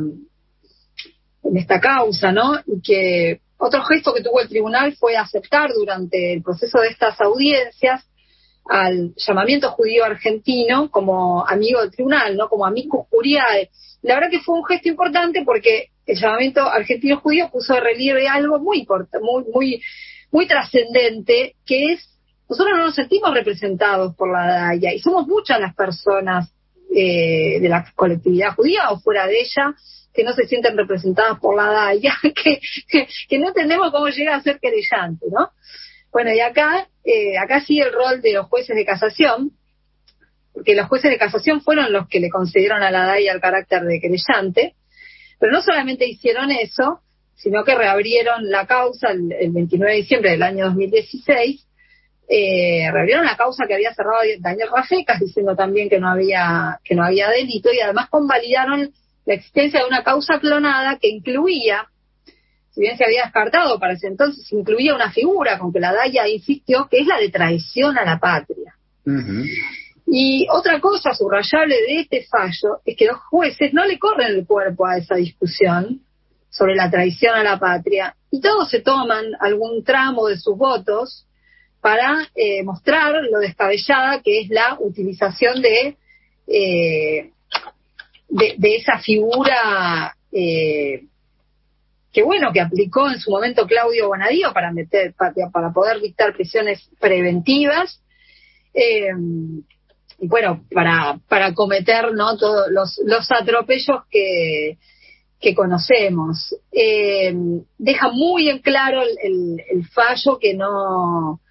en esta causa, ¿no? Y que otro gesto que tuvo el tribunal fue aceptar durante el proceso de estas audiencias al llamamiento judío argentino como amigo del tribunal, ¿no? Como amicus curiae. La verdad que fue un gesto importante porque el llamamiento argentino judío puso de relieve algo muy importante, muy muy muy trascendente, que es nosotros no nos sentimos representados por la D A I A y somos muchas las personas eh, de la colectividad judía o fuera de ella que no se sienten representadas por la D A I A, que, que, que no entendemos cómo llega a ser querellante, ¿no? Bueno, y acá, eh, acá sigue el rol de los jueces de casación, porque los jueces de casación fueron los que le concedieron a la D A I A el carácter de querellante, pero no solamente hicieron eso, sino que reabrieron la causa el, el veintinueve de diciembre del año dos mil dieciséis, eh, reabrieron la causa que había cerrado Daniel Rafecas, diciendo también que no había, que no había delito, y además convalidaron la existencia de una causa clonada que incluía, si bien se había descartado para ese entonces, incluía una figura con que la D A I A insistió, que es la de traición a la patria. Uh-huh. Y otra cosa subrayable de este fallo es que los jueces no le corren el cuerpo a esa discusión sobre la traición a la patria, y todos se toman algún tramo de sus votos para eh, mostrar lo descabellada que es la utilización de, eh, de, de esa figura eh, que bueno, que aplicó en su momento Claudio Bonadío para meter, para, para poder dictar prisiones preventivas, eh, y bueno, para, para cometer, ¿no?, todos los, los atropellos que, que conocemos. Eh, deja muy en claro el, el, el fallo que no,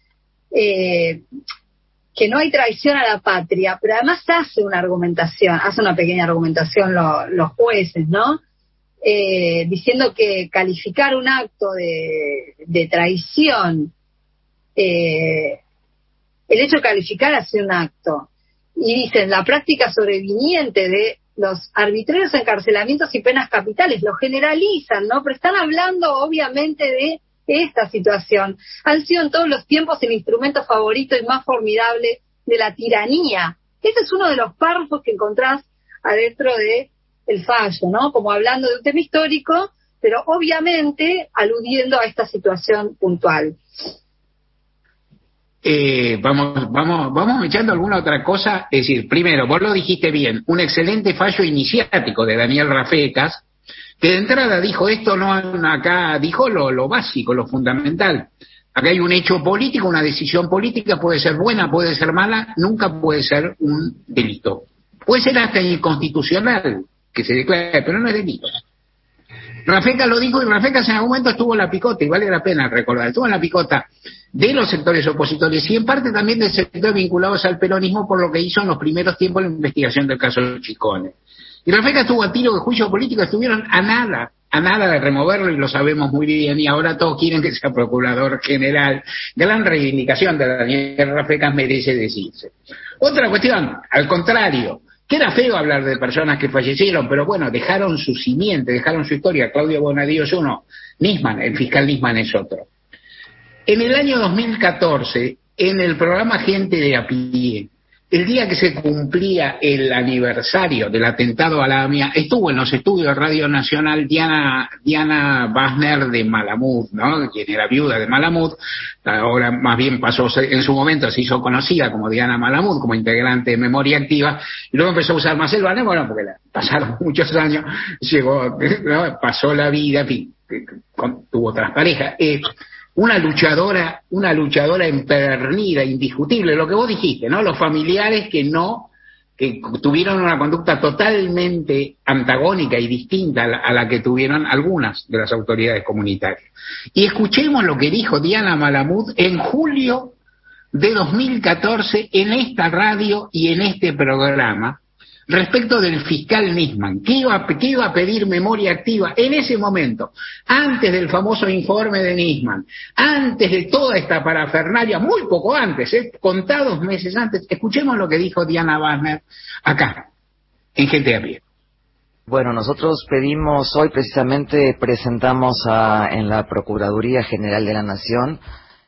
eh, que no hay traición a la patria, pero además hace una argumentación, hace una pequeña argumentación lo, los jueces, ¿no? Eh, diciendo que calificar un acto de, de traición, eh, el hecho de calificar así un acto, y dicen la práctica sobreviniente de los arbitrarios encarcelamientos y penas capitales, lo generalizan, ¿no? Pero están hablando obviamente de esta situación. Han sido en todos los tiempos el instrumento favorito y más formidable de la tiranía. Este es uno de los párrafos que encontrás adentro de el fallo, ¿no? Como hablando de un tema histórico, pero obviamente aludiendo a esta situación puntual. Eh, vamos, vamos, vamos echando alguna otra cosa. Es decir, primero, vos lo dijiste bien, un excelente fallo iniciático de Daniel Rafecas, que de entrada dijo esto, no acá dijo lo, lo básico, lo fundamental. Acá hay un hecho político, una decisión política, puede ser buena, puede ser mala, nunca puede ser un delito. Puede ser hasta inconstitucional que se declare, pero no es delito. Rafecas lo dijo, y Rafecas en algún momento estuvo en la picota, y vale la pena recordar, estuvo en la picota de los sectores opositores y en parte también del sector vinculados al peronismo por lo que hizo en los primeros tiempos la investigación del caso Chicone. Y Rafecas estuvo a tiro de juicio político, estuvieron a nada, a nada de removerlo, y lo sabemos muy bien, y ahora todos quieren que sea procurador general. Gran reivindicación de Daniel Rafecas, merece decirse. Otra cuestión, al contrario, que era feo hablar de personas que fallecieron, pero bueno, dejaron su simiente, dejaron su historia. Claudio Bonadío es uno, Nisman, el fiscal Nisman es otro. En el año dos mil catorce, en el programa Gente de a Pie, el día que se cumplía el aniversario del atentado a la AMIA, estuvo en los estudios de Radio Nacional Diana, Diana Basner de Malamud, ¿no? Quien era viuda de Malamud, ahora más bien pasó, en su momento se hizo conocida como Diana Malamud, como integrante de Memoria Activa, y luego empezó a usar Marcel Basner, bueno, porque pasaron muchos años, llegó, ¿no? Pasó la vida, en fin, tuvo otras parejas. Eh, Una luchadora, una luchadora empedernida, indiscutible, lo que vos dijiste, ¿no? Los familiares que no, que tuvieron una conducta totalmente antagónica y distinta a la, a la que tuvieron algunas de las autoridades comunitarias. Y escuchemos lo que dijo Diana Malamud en julio de dos mil catorce en esta radio y en este programa, respecto del fiscal Nisman, que iba, que iba a pedir memoria activa en ese momento, antes del famoso informe de Nisman, antes de toda esta parafernalia, muy poco antes, ¿eh? Contados meses antes. Escuchemos lo que dijo Diana Basner acá, en Gente de a Pie. Bueno, nosotros pedimos, hoy precisamente presentamos a, en la Procuraduría General de la Nación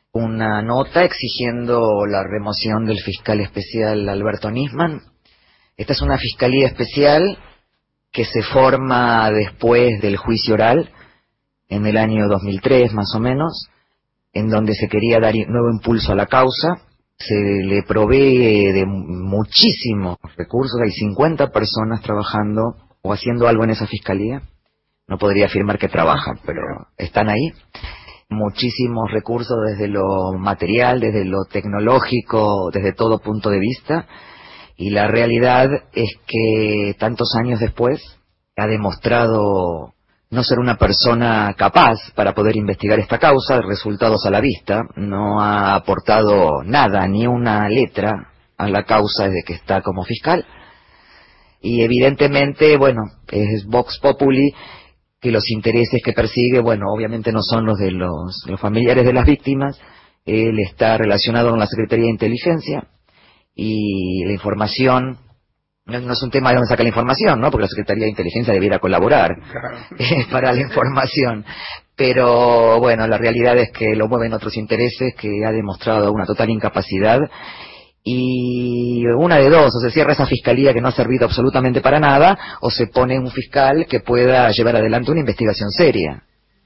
una nota exigiendo la remoción del fiscal especial Alberto Nisman. Esta es una fiscalía especial que se forma después del juicio oral, en el año dos mil tres más o menos, en donde se quería dar nuevo impulso a la causa. Se le provee de muchísimos recursos, hay cincuenta personas trabajando o haciendo algo en esa fiscalía. No podría afirmar que trabajan, pero están ahí. Muchísimos recursos desde lo material, desde lo tecnológico, desde todo punto de vista. Y la realidad es que tantos años después ha demostrado no ser una persona capaz para poder investigar esta causa, resultados a la vista, no ha aportado nada, ni una letra a la causa desde que está como fiscal. Y evidentemente, bueno, es Vox Populi, que los intereses que persigue, bueno, obviamente no son los de los, los familiares de las víctimas. Él está relacionado con la Secretaría de Inteligencia, y la información, no, no es un tema de dónde saca la información, ¿no? Porque la Secretaría de Inteligencia debiera colaborar eh, para la información. Pero bueno, la realidad es que lo mueven otros intereses, que ha demostrado una total incapacidad. Y una de dos, o se cierra esa fiscalía que no ha servido absolutamente para nada, o se pone un fiscal que pueda llevar adelante una investigación seria.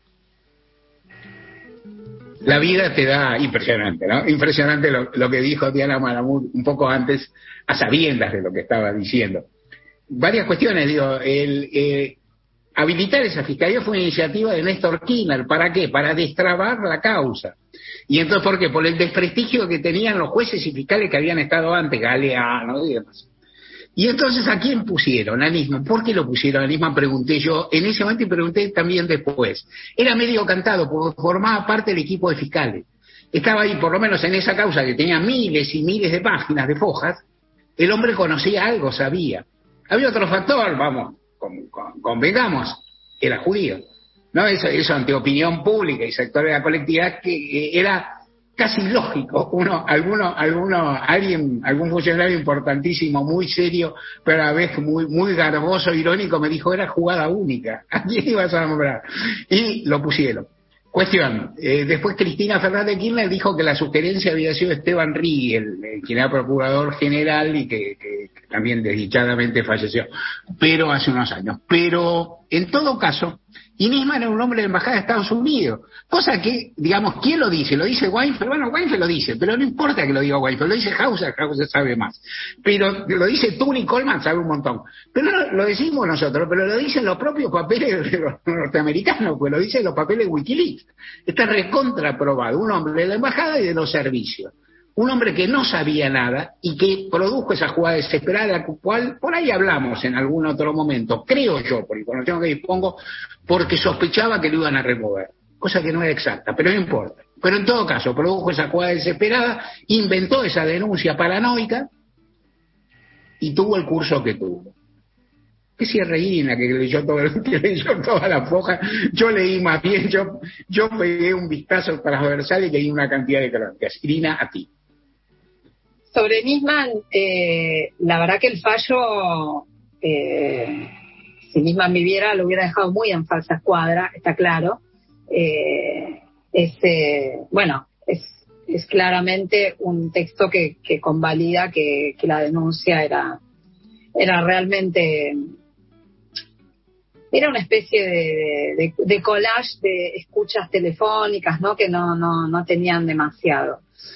La vida te da impresionante, ¿no? Impresionante lo, lo que dijo Diana Malamud un poco antes, a sabiendas de lo que estaba diciendo. Varias cuestiones, digo, el eh, habilitar esa fiscalía fue una iniciativa de Néstor Kirchner. ¿Para qué? Para destrabar la causa. Y entonces, ¿por qué? Por el desprestigio que tenían los jueces y fiscales que habían estado antes, Galeano y demás. Y entonces, ¿a quién pusieron? A Nisman. ¿Por qué lo pusieron a Nisman? Pregunté yo en ese momento y pregunté también después. Era medio cantado, porque formaba parte del equipo de fiscales. Estaba ahí, por lo menos en esa causa que tenía miles y miles de páginas de fojas, el hombre conocía algo, sabía. Había otro factor, vamos, con, con, convengamos, era judío. No, eso, eso ante opinión pública y sector de la colectividad, que eh, era casi lógico. Uno, alguno, alguno, alguien, algún funcionario importantísimo, muy serio, pero a la vez muy, muy garboso, irónico, me dijo, era jugada única. ¿A quién ibas a nombrar? Y lo pusieron. Cuestión, eh, después Cristina Fernández de Kirchner dijo que la sugerencia había sido Esteban Riegel, el, quien era procurador general y que, que, que también desdichadamente falleció, pero hace unos años. Pero En todo caso, y Nisman era un hombre de embajada de Estados Unidos, cosa que, digamos, ¿quién lo dice? ¿Lo dice Weinfeld? Bueno, Weinfeld lo dice, pero no importa que lo diga Weinfeld, lo dice Hauser, Hauser sabe más. Pero lo dice Tunney Coleman, sabe un montón. Pero no, lo decimos nosotros, pero lo dicen los propios papeles de los norteamericanos, pues lo dicen los papeles de Wikileaks. Está recontraprobado, un hombre de la embajada y de los servicios. Un hombre que no sabía nada y que produjo esa jugada desesperada, la cual por ahí hablamos en algún otro momento, creo yo, por información que dispongo, porque sospechaba que lo iban a remover, cosa que no era exacta, pero no importa. Pero en todo caso, produjo esa jugada desesperada, inventó esa denuncia paranoica y tuvo el curso que tuvo. Que cierre Irina, que leyó, todo, que leyó toda la foja. Yo leí más bien, yo, yo pegué un vistazo transversal y leí una cantidad de crónicas. Irina, a ti. Sobre Nisman, eh, la verdad que el fallo, eh, si Nisman viviera, lo hubiera dejado muy en falsa escuadra, está claro. Eh, es, eh, bueno, es, es claramente un texto que, que convalida que, que la denuncia era, era realmente, era una especie de, de, de collage de escuchas telefónicas, ¿no? Que no, no, no tenían demasiado.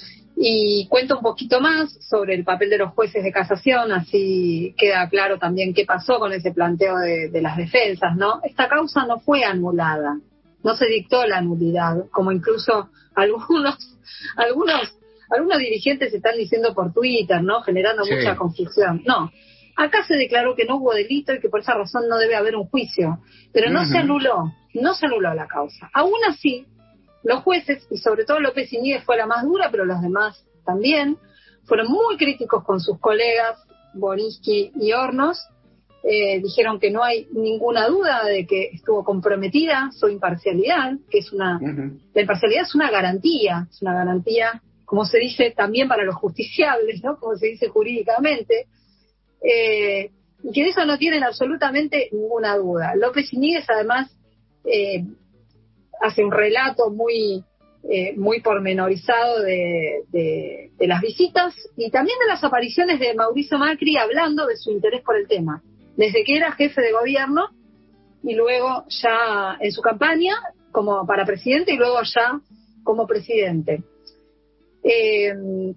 Y cuento un poquito más sobre el papel de los jueces de casación, así queda claro también qué pasó con ese planteo de, de las defensas, ¿no? Esta causa no fue anulada, no se dictó la nulidad, como incluso algunos, algunos, algunos dirigentes están diciendo por Twitter, ¿no? Generando sí. mucha confusión. No, acá se declaró que no hubo delito y que por esa razón no debe haber un juicio, pero no uh-huh. se anuló, no se anuló la causa. Aún así, los jueces, y sobre todo López Iñiguez fue la más dura, pero los demás también, fueron muy críticos con sus colegas, Boriski y Hornos, eh, dijeron que no hay ninguna duda de que estuvo comprometida su imparcialidad, que es una, uh-huh. la imparcialidad es una garantía, es una garantía, como se dice también para los justiciables, ¿no? Como se dice jurídicamente, eh, y que de eso no tienen absolutamente ninguna duda. López Iñiguez además, eh, hace un relato muy eh, muy pormenorizado de, de, de las visitas y también de las apariciones de Mauricio Macri hablando de su interés por el tema, desde que era jefe de gobierno y luego ya en su campaña como para presidente y luego ya como presidente. Eh,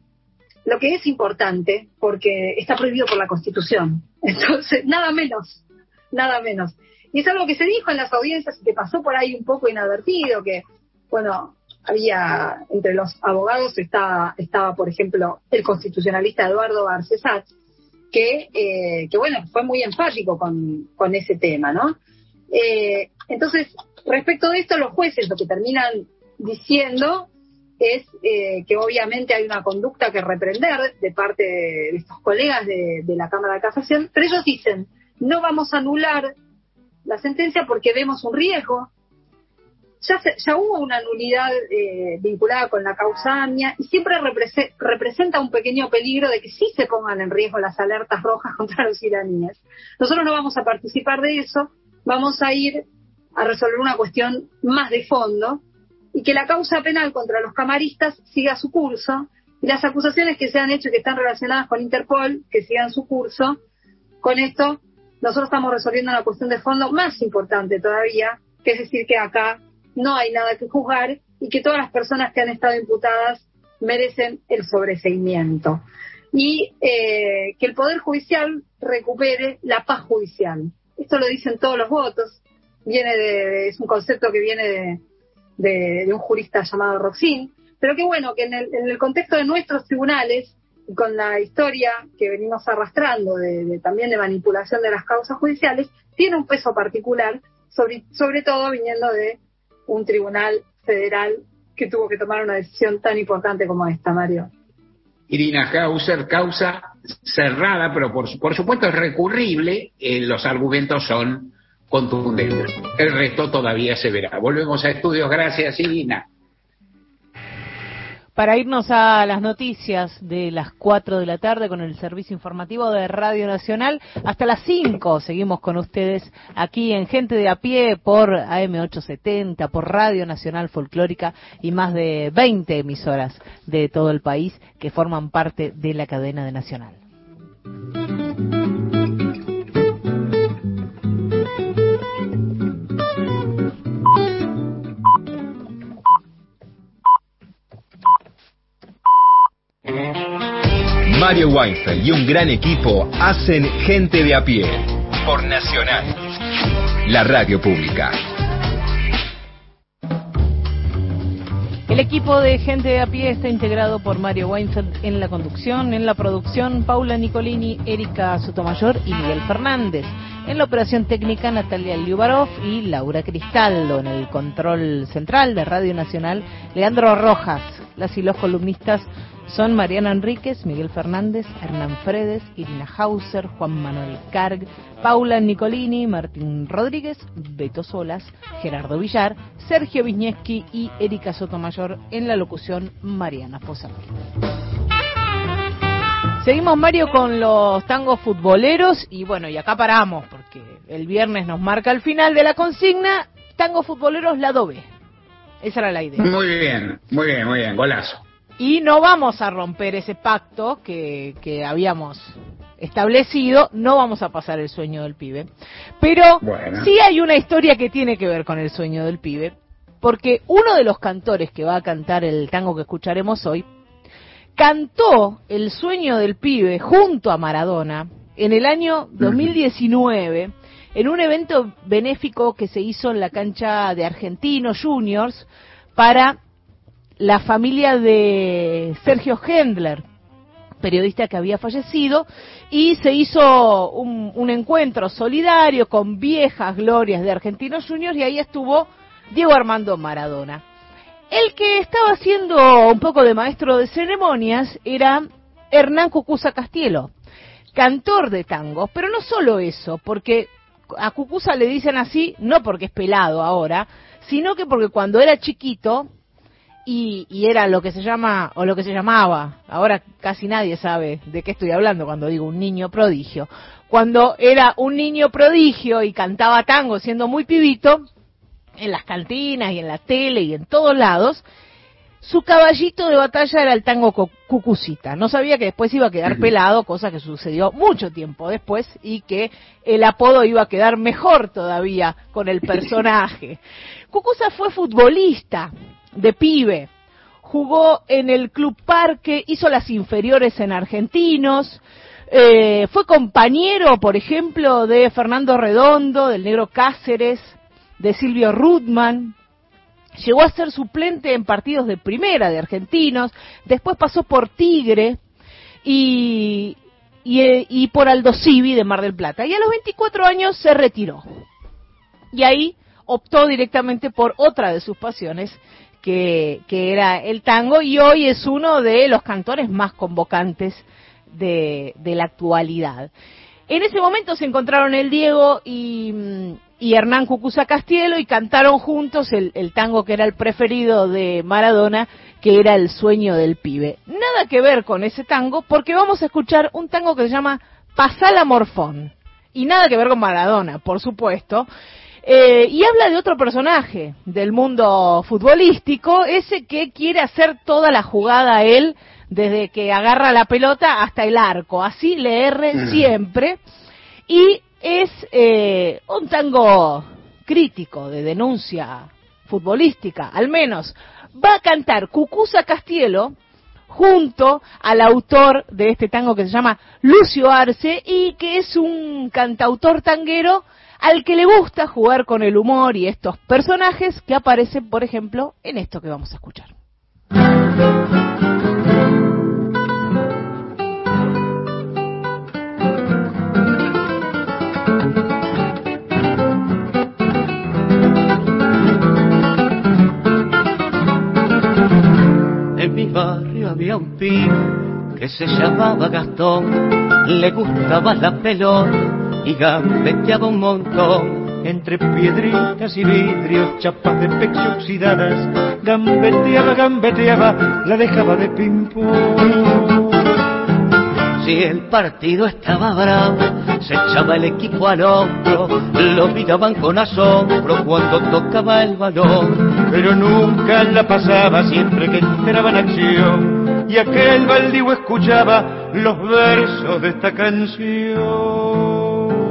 lo que es importante, porque está prohibido por la Constitución, entonces nada menos, nada menos. Y es algo que se dijo en las audiencias y que pasó por ahí un poco inadvertido, que, bueno, había, entre los abogados estaba, estaba por ejemplo, el constitucionalista Eduardo Barcesat, que, eh, que bueno, fue muy enfático con, con ese tema, ¿no? Eh, entonces, respecto de esto, los jueces lo que terminan diciendo es eh, que obviamente hay una conducta que reprender de parte de estos colegas de, de la Cámara de Casación, pero ellos dicen, no vamos a anular la sentencia porque vemos un riesgo. Ya, se, ya hubo una nulidad eh, vinculada con la causa AMIA y siempre represe, representa un pequeño peligro de que sí se pongan en riesgo las alertas rojas contra los iraníes. Nosotros no vamos a participar de eso, vamos a ir a resolver una cuestión más de fondo y que la causa penal contra los camaristas siga su curso y las acusaciones que se han hecho y que están relacionadas con Interpol que sigan su curso. Con esto nosotros estamos resolviendo una cuestión de fondo más importante todavía, que es decir que acá no hay nada que juzgar y que todas las personas que han estado imputadas merecen el sobreseimiento. Y eh, que el Poder Judicial recupere la paz judicial. Esto lo dicen todos los votos. Viene de, es un concepto que viene de, de, de un jurista llamado Roxin. Pero que bueno, que en el, en el contexto de nuestros tribunales, y con la historia que venimos arrastrando de, de, también de manipulación de las causas judiciales, tiene un peso particular, sobre, sobre todo viniendo de un tribunal federal que tuvo que tomar una decisión tan importante como esta, Mario. Irina Hauser, causa cerrada, pero por, por supuesto es recurrible, eh, los argumentos son contundentes. El resto todavía se verá. Volvemos a estudios. Gracias, Irina. Para irnos a las noticias de las cuatro de la tarde con el servicio informativo de Radio Nacional, hasta las cinco seguimos con ustedes aquí en Gente de a Pie por A M ochocientos setenta, por Radio Nacional Folclórica y más de veinte emisoras de todo el país que forman parte de la cadena de Nacional. Mario Weinfeld y un gran equipo hacen Gente de a Pie por Nacional, la radio pública. El equipo de Gente de a Pie está integrado por Mario Weinfeld en la conducción, en la producción Paula Nicolini, Erika Sotomayor y Miguel Fernández. En la operación técnica Natalia Liubarov y Laura Cristaldo. En el control central de Radio Nacional, Leandro Rojas. Las y los columnistas son Mariana Enríquez, Miguel Fernández, Hernán Fredes, Irina Hauser, Juan Manuel Carg, Paula Nicolini, Martín Rodríguez, Beto Solas, Gerardo Villar, Sergio Wisniewski y Erika Sotomayor. En la locución, Mariana Fossati. Seguimos, Mario, con los tangos futboleros y bueno, y acá paramos porque el viernes nos marca el final de la consigna. Tangos futboleros, lado B. Esa era la idea. Muy bien, muy bien, muy bien, golazo. Y no vamos a romper ese pacto que, que habíamos establecido, no vamos a pasar el sueño del pibe. Pero bueno, sí hay una historia que tiene que ver con el sueño del pibe, porque uno de los cantores que va a cantar el tango que escucharemos hoy, cantó el sueño del pibe junto a Maradona en el año dos mil diecinueve, en un evento benéfico que se hizo en la cancha de Argentinos Juniors para la familia de Sergio Hendler, periodista que había fallecido, y se hizo un, un encuentro solidario con viejas glorias de Argentinos Juniors, y ahí estuvo Diego Armando Maradona. El que estaba haciendo un poco de maestro de ceremonias era Hernán Cucuza Castielo, cantor de tangos, pero no solo eso, porque a Cucuza le dicen así, no porque es pelado ahora, sino que porque cuando era chiquito, Y, y era lo que se llama, o lo que se llamaba, ahora casi nadie sabe de qué estoy hablando cuando digo un niño prodigio. Cuando era un niño prodigio y cantaba tango siendo muy pibito, en las cantinas y en la tele y en todos lados, su caballito de batalla era el tango cucucita. No sabía que después iba a quedar pelado, cosa que sucedió mucho tiempo después, y que el apodo iba a quedar mejor todavía con el personaje. Cucuza fue futbolista de pibe, jugó en el Club Parque, hizo las inferiores en Argentinos, eh, fue compañero, por ejemplo, de Fernando Redondo, del Negro Cáceres, de Silvio Rudman, llegó a ser suplente en partidos de primera de Argentinos, después pasó por Tigre y, y, y por Aldo Civi de Mar del Plata, y a los veinticuatro años se retiró, y ahí optó directamente por otra de sus pasiones, Que, que era el tango, y hoy es uno de los cantores más convocantes de, de la actualidad. En ese momento se encontraron el Diego y, y Hernán Cucuza Castielo y cantaron juntos el, el tango que era el preferido de Maradona, que era El sueño del pibe. Nada que ver con ese tango, porque vamos a escuchar un tango que se llama Pasala Morfón, y nada que ver con Maradona, por supuesto. Eh, y habla de otro personaje del mundo futbolístico, ese que quiere hacer toda la jugada él, desde que agarra la pelota hasta el arco, así le erre mm. siempre, y es eh, un tango crítico, de denuncia futbolística, al menos. Va a cantar Cucuza Castielo junto al autor de este tango que se llama Lucio Arce, y que es un cantautor tanguero al que le gusta jugar con el humor y estos personajes que aparecen, por ejemplo, en esto que vamos a escuchar. En mi barrio había un pibe que se llamaba Gastón, le gustaba la pelota y gambeteaba un montón, entre piedritas y vidrios, chapas de pecho oxidadas, gambeteaba, gambeteaba, la dejaba de ping-pong. Si el partido estaba bravo, se echaba el equipo al hombro, lo miraban con asombro cuando tocaba el balón, pero nunca la pasaba siempre que entraba en acción, y aquel baldío escuchaba los versos de esta canción.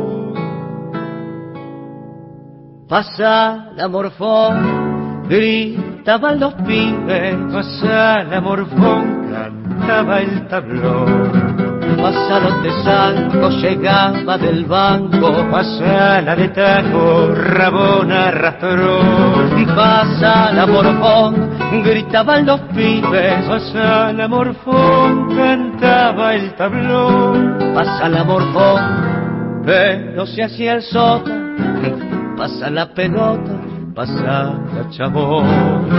Pasa la morfón, gritaban los pibes, pasa la morfón, cantaba el tablón. Pasalo de Salco, llegaba del banco. Pasala de Tajo, Rabona arrastró. Pasala Morfón, gritaban los pibes. Pasala Morfón, cantaba el tablón. Pasala Morfón, pero se hacía el sota. Pasa la pelota, pasa la chabón.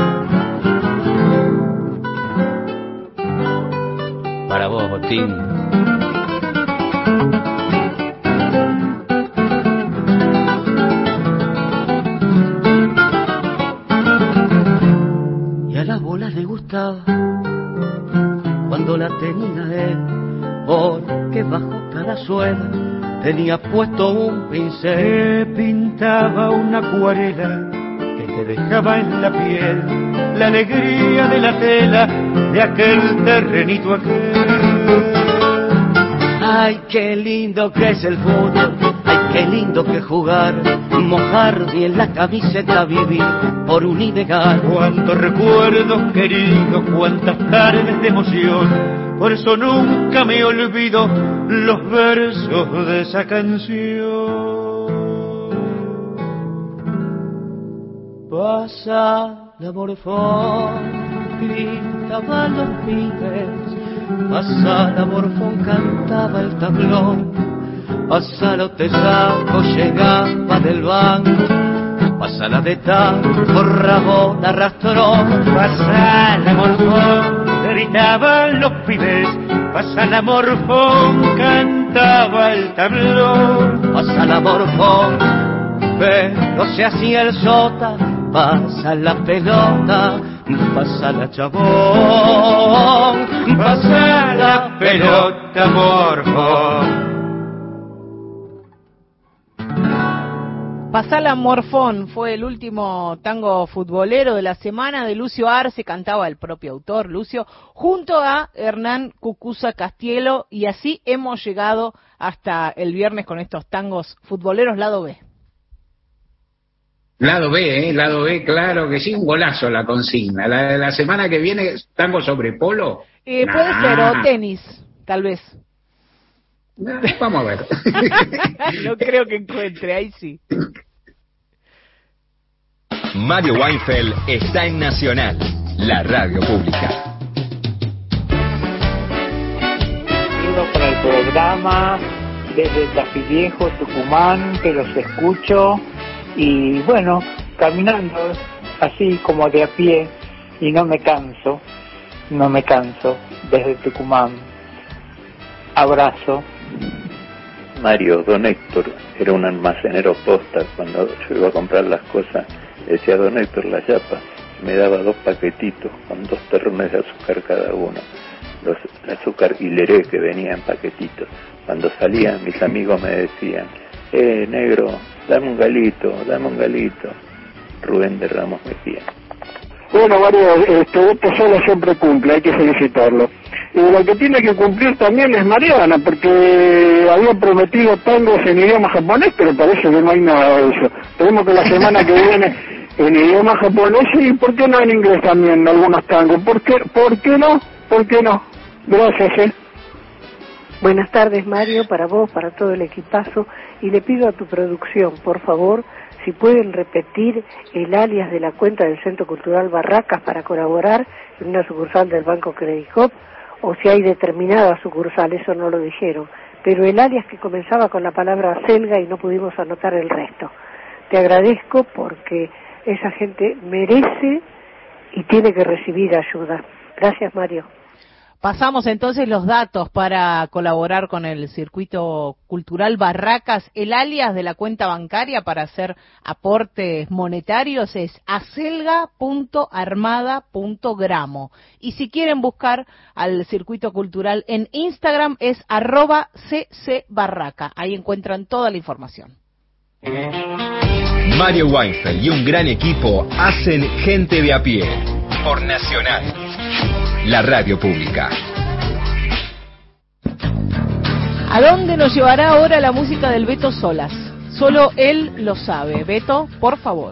Para vos, Botín. Y a la bola le gustaba cuando la tenía él, porque bajo cada suela tenía puesto un pincel, pintaba una acuarela que te dejaba en la piel la alegría de la tela de aquel terrenito aquel. Ay, qué lindo que es el fútbol, ay, qué lindo que jugar, mojar bien la camiseta, vivir por un ideal. Cuántos recuerdos queridos, cuántas tardes de emoción, por eso nunca me olvido los versos de esa canción. Pasa la Morfón, gritaban los pibes. Pasa la Morfón, cantaba el tablón. Pasa la Tesaco, llegaba del banco. Pasa la de Tajo, Rabón arrastró. Pasa la Morfón, gritaban los pibes. Pasa la Morfón, cantaba el tablón. Pasa la Morfón, pero se hacía el sota. Pasa la pelota, pasa la chabón. Pasa la pelota, Morfón. Pasala Morfón fue el último tango futbolero de la semana de Lucio Arce, cantaba el propio autor, Lucio, junto a Hernán Cucuza Castielo, y así hemos llegado hasta el viernes con estos tangos futboleros lado B. Lado B, ¿eh? Lado B, claro que sí, un golazo la consigna. La de la semana que viene, tango sobre polo. Eh, nah. Puede ser, o tenis, tal vez. Nah, vamos a ver. No creo que encuentre, ahí sí. Mario Weinfeld está en Nacional, la radio pública. Bienvenido para el programa desde Tafiliejo, Tucumán, que los escucho. Y bueno, caminando así como de a pie, y no me canso, no me canso, desde Tucumán. Abrazo. Mario, don Héctor era un almacenero posta. Cuando yo iba a comprar las cosas, decía don Héctor la chapa, me daba dos paquetitos con dos terrones de azúcar cada uno. Los el azúcar Hileré que venía en paquetitos. Cuando salían, mis amigos me decían, eh, negro, dame un galito, dame un galito. Rubén de Ramos Mejía. Bueno, Mario, este, este solo siempre cumple, hay que felicitarlo. Y lo que tiene que cumplir también es Mariana, porque había prometido tangos en idioma japonés, pero parece que no hay nada de eso. Esperemos que la semana que viene en idioma japonés, y ¿por qué no en inglés también algunos tangos? ¿Por qué, por qué no? ¿Por qué no? Gracias, eh. Buenas tardes, Mario, para vos, para todo el equipazo, y le pido a tu producción, por favor, si pueden repetir el alias de la cuenta del Centro Cultural Barracas para colaborar en una sucursal del Banco Credicop, o si hay determinada sucursal, eso no lo dijeron, pero el alias que comenzaba con la palabra selga y no pudimos anotar el resto. Te agradezco porque esa gente merece y tiene que recibir ayuda. Gracias, Mario. Pasamos entonces los datos para colaborar con el Circuito Cultural Barracas. El alias de la cuenta bancaria para hacer aportes monetarios es acelga punto armada punto gramo. Y si quieren buscar al Circuito Cultural en Instagram es arroba ccbarraca. Ahí encuentran toda la información. Mario Weinfeld y un gran equipo hacen Gente de a Pie por Nacional, la radio pública. ¿A dónde nos llevará ahora la música del Beto Solas? Solo él lo sabe. Beto, por favor.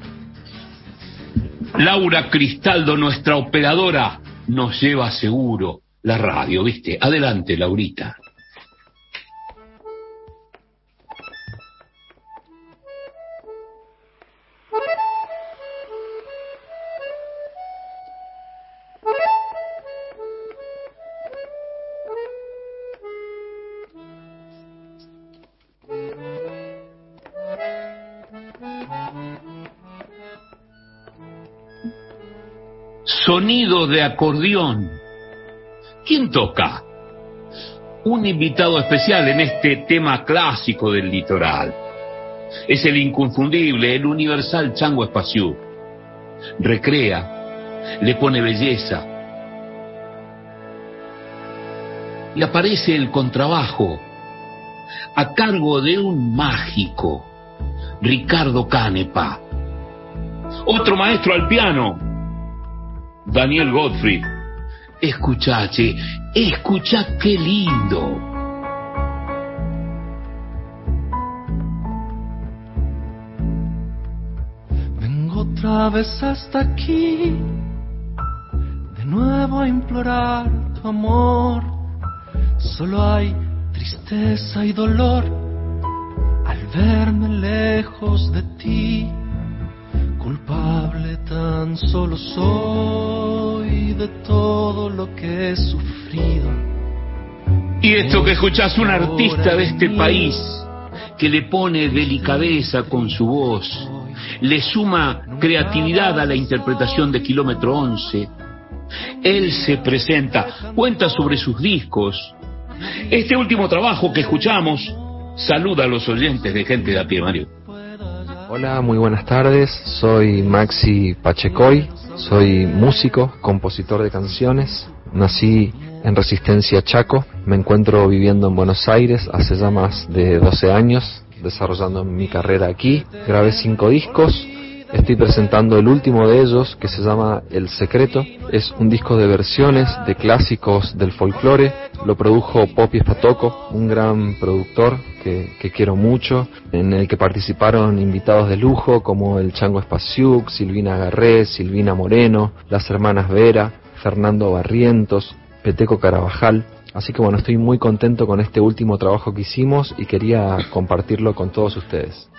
Laura Cristaldo, nuestra operadora, nos lleva seguro la radio, ¿viste? Adelante, Laurita. Sonido de acordeón. ¿Quién toca? Un invitado especial en este tema clásico del litoral. Es el inconfundible, el universal Chango Espaciú. Recrea, le pone belleza. Y aparece el contrabajo a cargo de un mágico, Ricardo Canepa. Otro maestro al piano, Daniel Godfrey. Escuchá, che, escuchá qué lindo. Vengo otra vez hasta aquí, de nuevo a implorar tu amor. Solo hay tristeza y dolor al verme lejos de ti. Culpable tan solo soy de todo lo que he sufrido. Y esto que escuchás, un artista de este país que le pone delicadeza con su voz, le suma creatividad a la interpretación de Kilómetro once. Él se presenta, cuenta sobre sus discos. Este último trabajo que escuchamos saluda a los oyentes de Gente de a Pie, Mario. Hola, muy buenas tardes, soy Maxi Pachecoy, soy músico, compositor de canciones, nací en Resistencia Chaco, me encuentro viviendo en Buenos Aires hace ya más de doce años, desarrollando mi carrera aquí, grabé cinco discos, estoy presentando el último de ellos que se llama El Secreto, es un disco de versiones de clásicos del folclore, lo produjo Popi Espatoco, un gran productor que, que quiero mucho, en el que participaron invitados de lujo como el Chango Espaciú, Silvina Garré, Silvina Moreno, las hermanas Vera, Fernando Barrientos, Peteco Carabajal. Así que bueno, estoy muy contento con este último trabajo que hicimos y quería compartirlo con todos ustedes.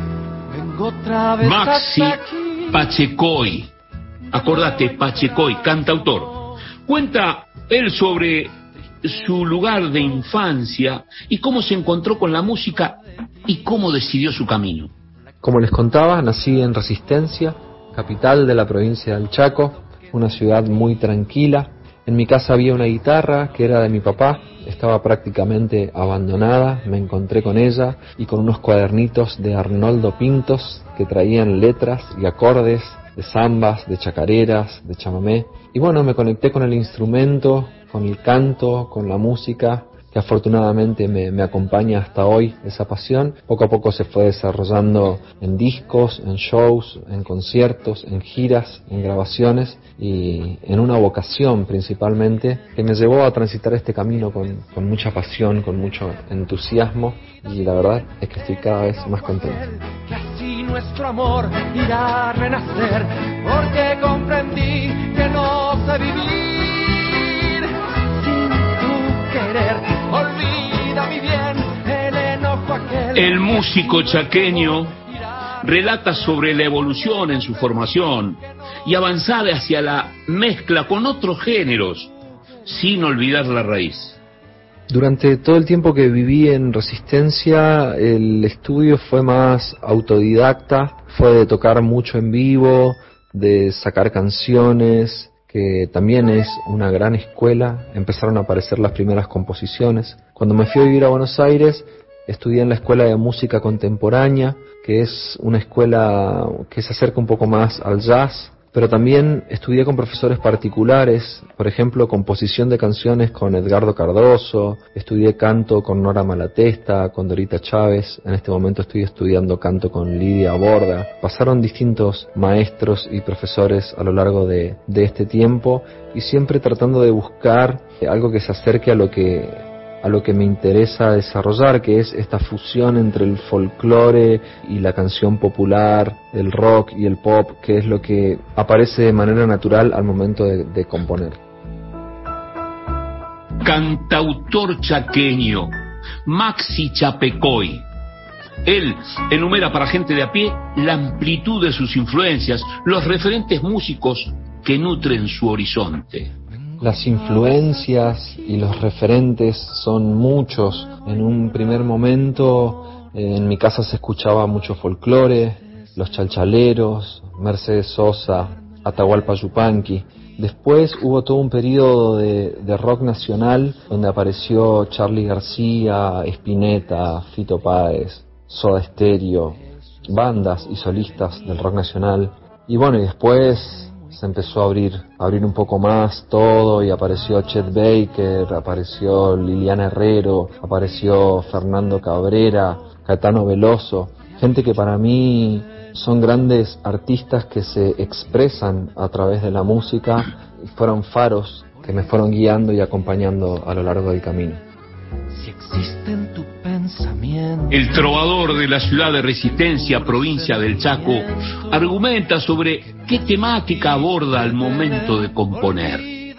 Maxi Pachecoy, acordate, Pachecoy, cantautor. Cuenta él sobre su lugar de infancia y cómo se encontró con la música y cómo decidió su camino. Como les contaba, nací en Resistencia, capital de la provincia del Chaco, una ciudad muy tranquila. En mi casa había una guitarra que era de mi papá, estaba prácticamente abandonada, me encontré con ella y con unos cuadernitos de Arnoldo Pintos que traían letras y acordes de zambas, de chacareras, de chamamé. Y bueno, me conecté con el instrumento, con el canto, con la música, que afortunadamente me, me acompaña hasta hoy, esa pasión. Poco a poco se fue desarrollando en discos, en shows, en conciertos, en giras, en grabaciones y en una vocación principalmente que me llevó a transitar este camino con, con mucha pasión, con mucho entusiasmo y la verdad es que estoy cada vez más contento. Que así nuestro amor irá a renacer, porque comprendí que no sé vivir sin tu querer. Olvida mi bien el enojo aquel. El músico chaqueño relata sobre la evolución en su formación y avanzar hacia la mezcla con otros géneros, sin olvidar la raíz. Durante todo el tiempo que viví en Resistencia, el estudio fue más autodidacta, fue de tocar mucho en vivo, de sacar canciones, que también es una gran escuela. Empezaron a aparecer las primeras composiciones. Cuando me fui a vivir a Buenos Aires, estudié en la Escuela de Música Contemporánea, que es una escuela que se acerca un poco más al jazz, pero también estudié con profesores particulares, por ejemplo, composición de canciones con Edgardo Cardoso, estudié canto con Nora Malatesta, con Dorita Chávez, en este momento estoy estudiando canto con Lidia Borda. Pasaron distintos maestros y profesores a lo largo de, de este tiempo y siempre tratando de buscar algo que se acerque a lo que a lo que me interesa desarrollar, que es esta fusión entre el folclore y la canción popular, el rock y el pop, que es lo que aparece de manera natural al momento de, de componer. Cantautor chaqueño, Maxi Chapecoy. Él enumera para Gente de a Pie la amplitud de sus influencias, los referentes músicos que nutren su horizonte. Las influencias y los referentes son muchos. En un primer momento en mi casa se escuchaba mucho folclore, los chalchaleros, Mercedes Sosa, Atahualpa Yupanqui. Después hubo todo un periodo de, de rock nacional donde apareció Charly García, Spinetta, Fito Páez, Soda Stereo, bandas y solistas del rock nacional. Y bueno, y después se empezó a abrir, a abrir un poco más todo y apareció Chet Baker, apareció Liliana Herrero, apareció Fernando Cabrera, Caetano Veloso, gente que para mí son grandes artistas que se expresan a través de la música y fueron faros que me fueron guiando y acompañando a lo largo del camino. Si existe en tu pensamiento. El trovador de la ciudad de Resistencia, provincia del Chaco, argumenta sobre qué temática aborda al momento de componer.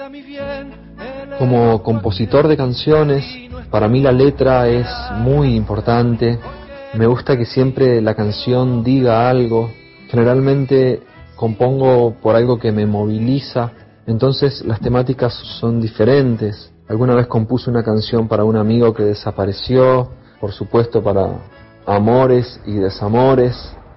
Como compositor de canciones, para mí la letra es muy importante. Me gusta que siempre la canción diga algo. Generalmente compongo por algo que me moviliza, entonces las temáticas son diferentes. Alguna vez compuse una canción para un amigo que desapareció, por supuesto para amores y desamores,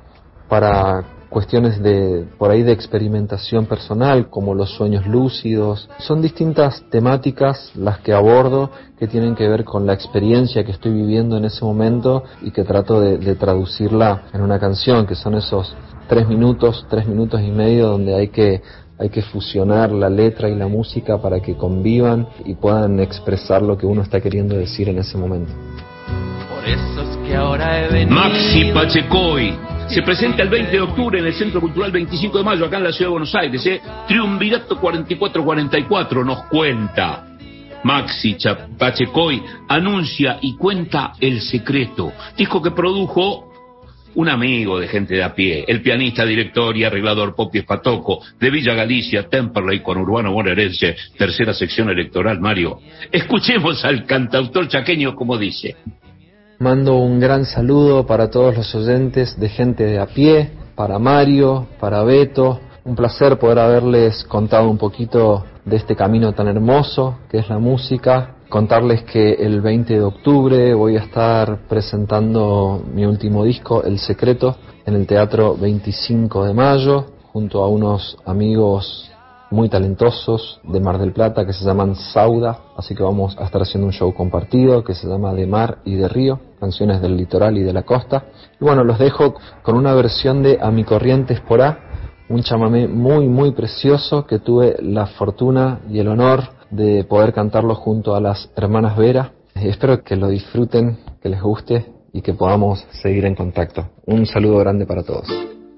para cuestiones de por ahí de experimentación personal, como los sueños lúcidos. Son distintas temáticas las que abordo que tienen que ver con la experiencia que estoy viviendo en ese momento y que trato de, de traducirla en una canción, que son esos tres minutos, tres minutos y medio donde hay que Hay que fusionar la letra y la música para que convivan y puedan expresar lo que uno está queriendo decir en ese momento. Por eso es que ahora he venido. Maxi Pachecoy se presenta el veinte de octubre en el Centro Cultural veinticinco de mayo, acá en la Ciudad de Buenos Aires. ¿eh? Triunvirato cuarenta y cuatro cuarenta y cuatro nos cuenta. Maxi Pachecoy anuncia y cuenta El Secreto, disco que produjo un amigo de Gente de a Pie, el pianista, director y arreglador Popi Espatoco, de Villa Galicia, Temperley, con Urbano bonaerense, tercera sección electoral, Mario. Escuchemos al cantautor chaqueño como dice. Mando un gran saludo para todos los oyentes de Gente de a Pie, para Mario, para Beto. Un placer poder haberles contado un poquito de este camino tan hermoso que es la música. Contarles que el veinte de octubre voy a estar presentando mi último disco, El Secreto, en el Teatro veinticinco de mayo, junto a unos amigos muy talentosos de Mar del Plata que se llaman Sauda, así que vamos a estar haciendo un show compartido que se llama De Mar y de Río, canciones del litoral y de la costa. Y bueno, los dejo con una versión de A mi Corrientes por A, un chamamé muy muy precioso que tuve la fortuna y el honor de poder cantarlo junto a las hermanas Vera. Espero que lo disfruten, que les guste y que podamos seguir en contacto. Un saludo grande para todos.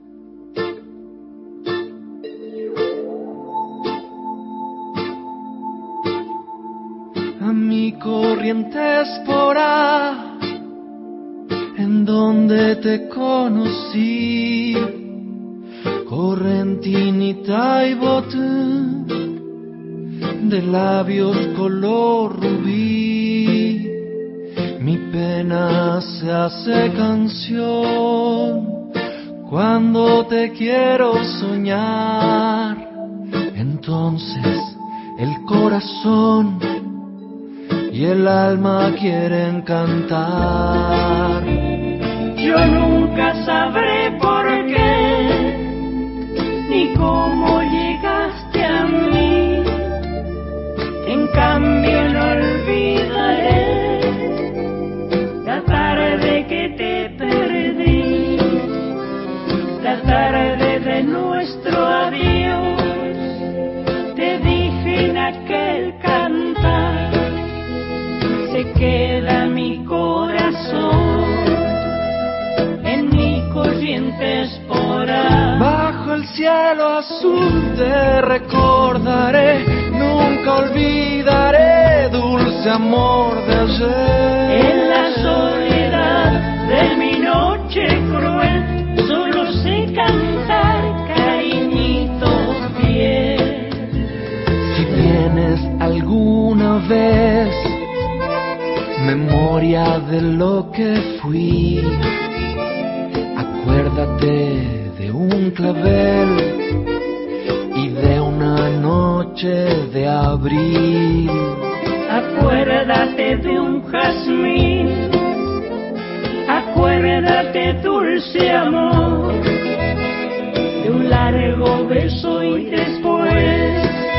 A mi Corrientes por A, en donde te conocí, correntinita y botón, de labios color rubí, mi pena se hace canción cuando te quiero soñar. Entonces el corazón y el alma quieren cantar. Yo nunca sabré por qué ni cómo llegaste a mí. En cambio no olvidaré la tarde que te perdí, la tarde de nuestro adiós. Te dije en aquel cantar, se queda mi corazón en mi Corrientes por A. Bajo el cielo azul te recordaré, nunca olvidaré, dulce amor de ayer. En la soledad de mi noche cruel, solo sé cantar, cariñito fiel. Si tienes alguna vez memoria de lo que fui, acuérdate de un clavel y de una noche de abril. Acuérdate de un jazmín, acuérdate dulce amor, de un largo beso y después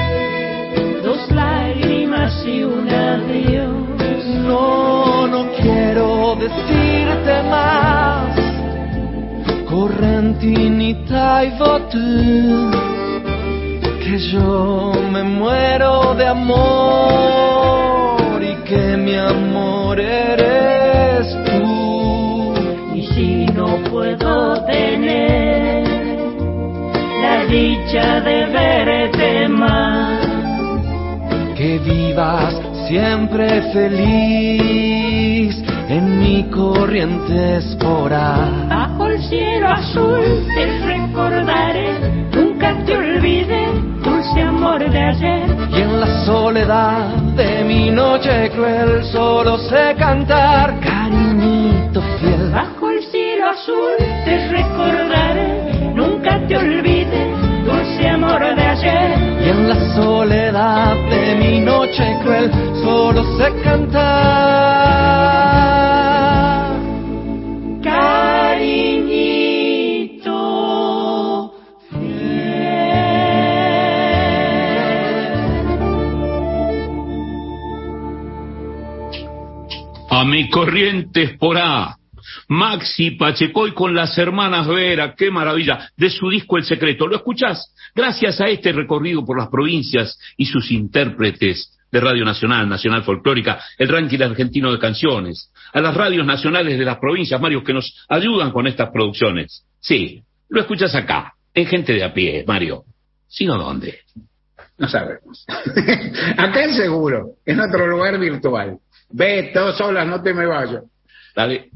casi un adiós. No, no quiero decirte más. Correntinita y tú, que yo me muero de amor y que mi amor eres tú. Y si no puedo tener la dicha de verte más, que vivas siempre feliz en mi Corrientes por ahí. Bajo el cielo azul te recordaré, nunca te olvides, dulce amor de ayer. Y en la soledad de mi noche cruel solo sé cantar, cariñito fiel. Bajo el cielo azul te recordaré, nunca te olvides, dulce amor de ayer. Y en la soledad de mi noche cruel solo sé cantar, cariñito A mi Corrientes por A. Maxi Pachecoy con las hermanas Vera, qué maravilla, de su disco El Secreto. ¿Lo escuchás? Gracias a este recorrido por las provincias y sus intérpretes de Radio Nacional, Nacional Folclórica, el ranking argentino de canciones, a las radios nacionales de las provincias, Mario, que nos ayudan con estas producciones. Sí, lo escuchás acá, en Gente de a Pie, Mario. ¿Sí o dónde? No sabemos. Acá es seguro, en otro lugar virtual. Ve, todos solas, no te me vayas. Dale.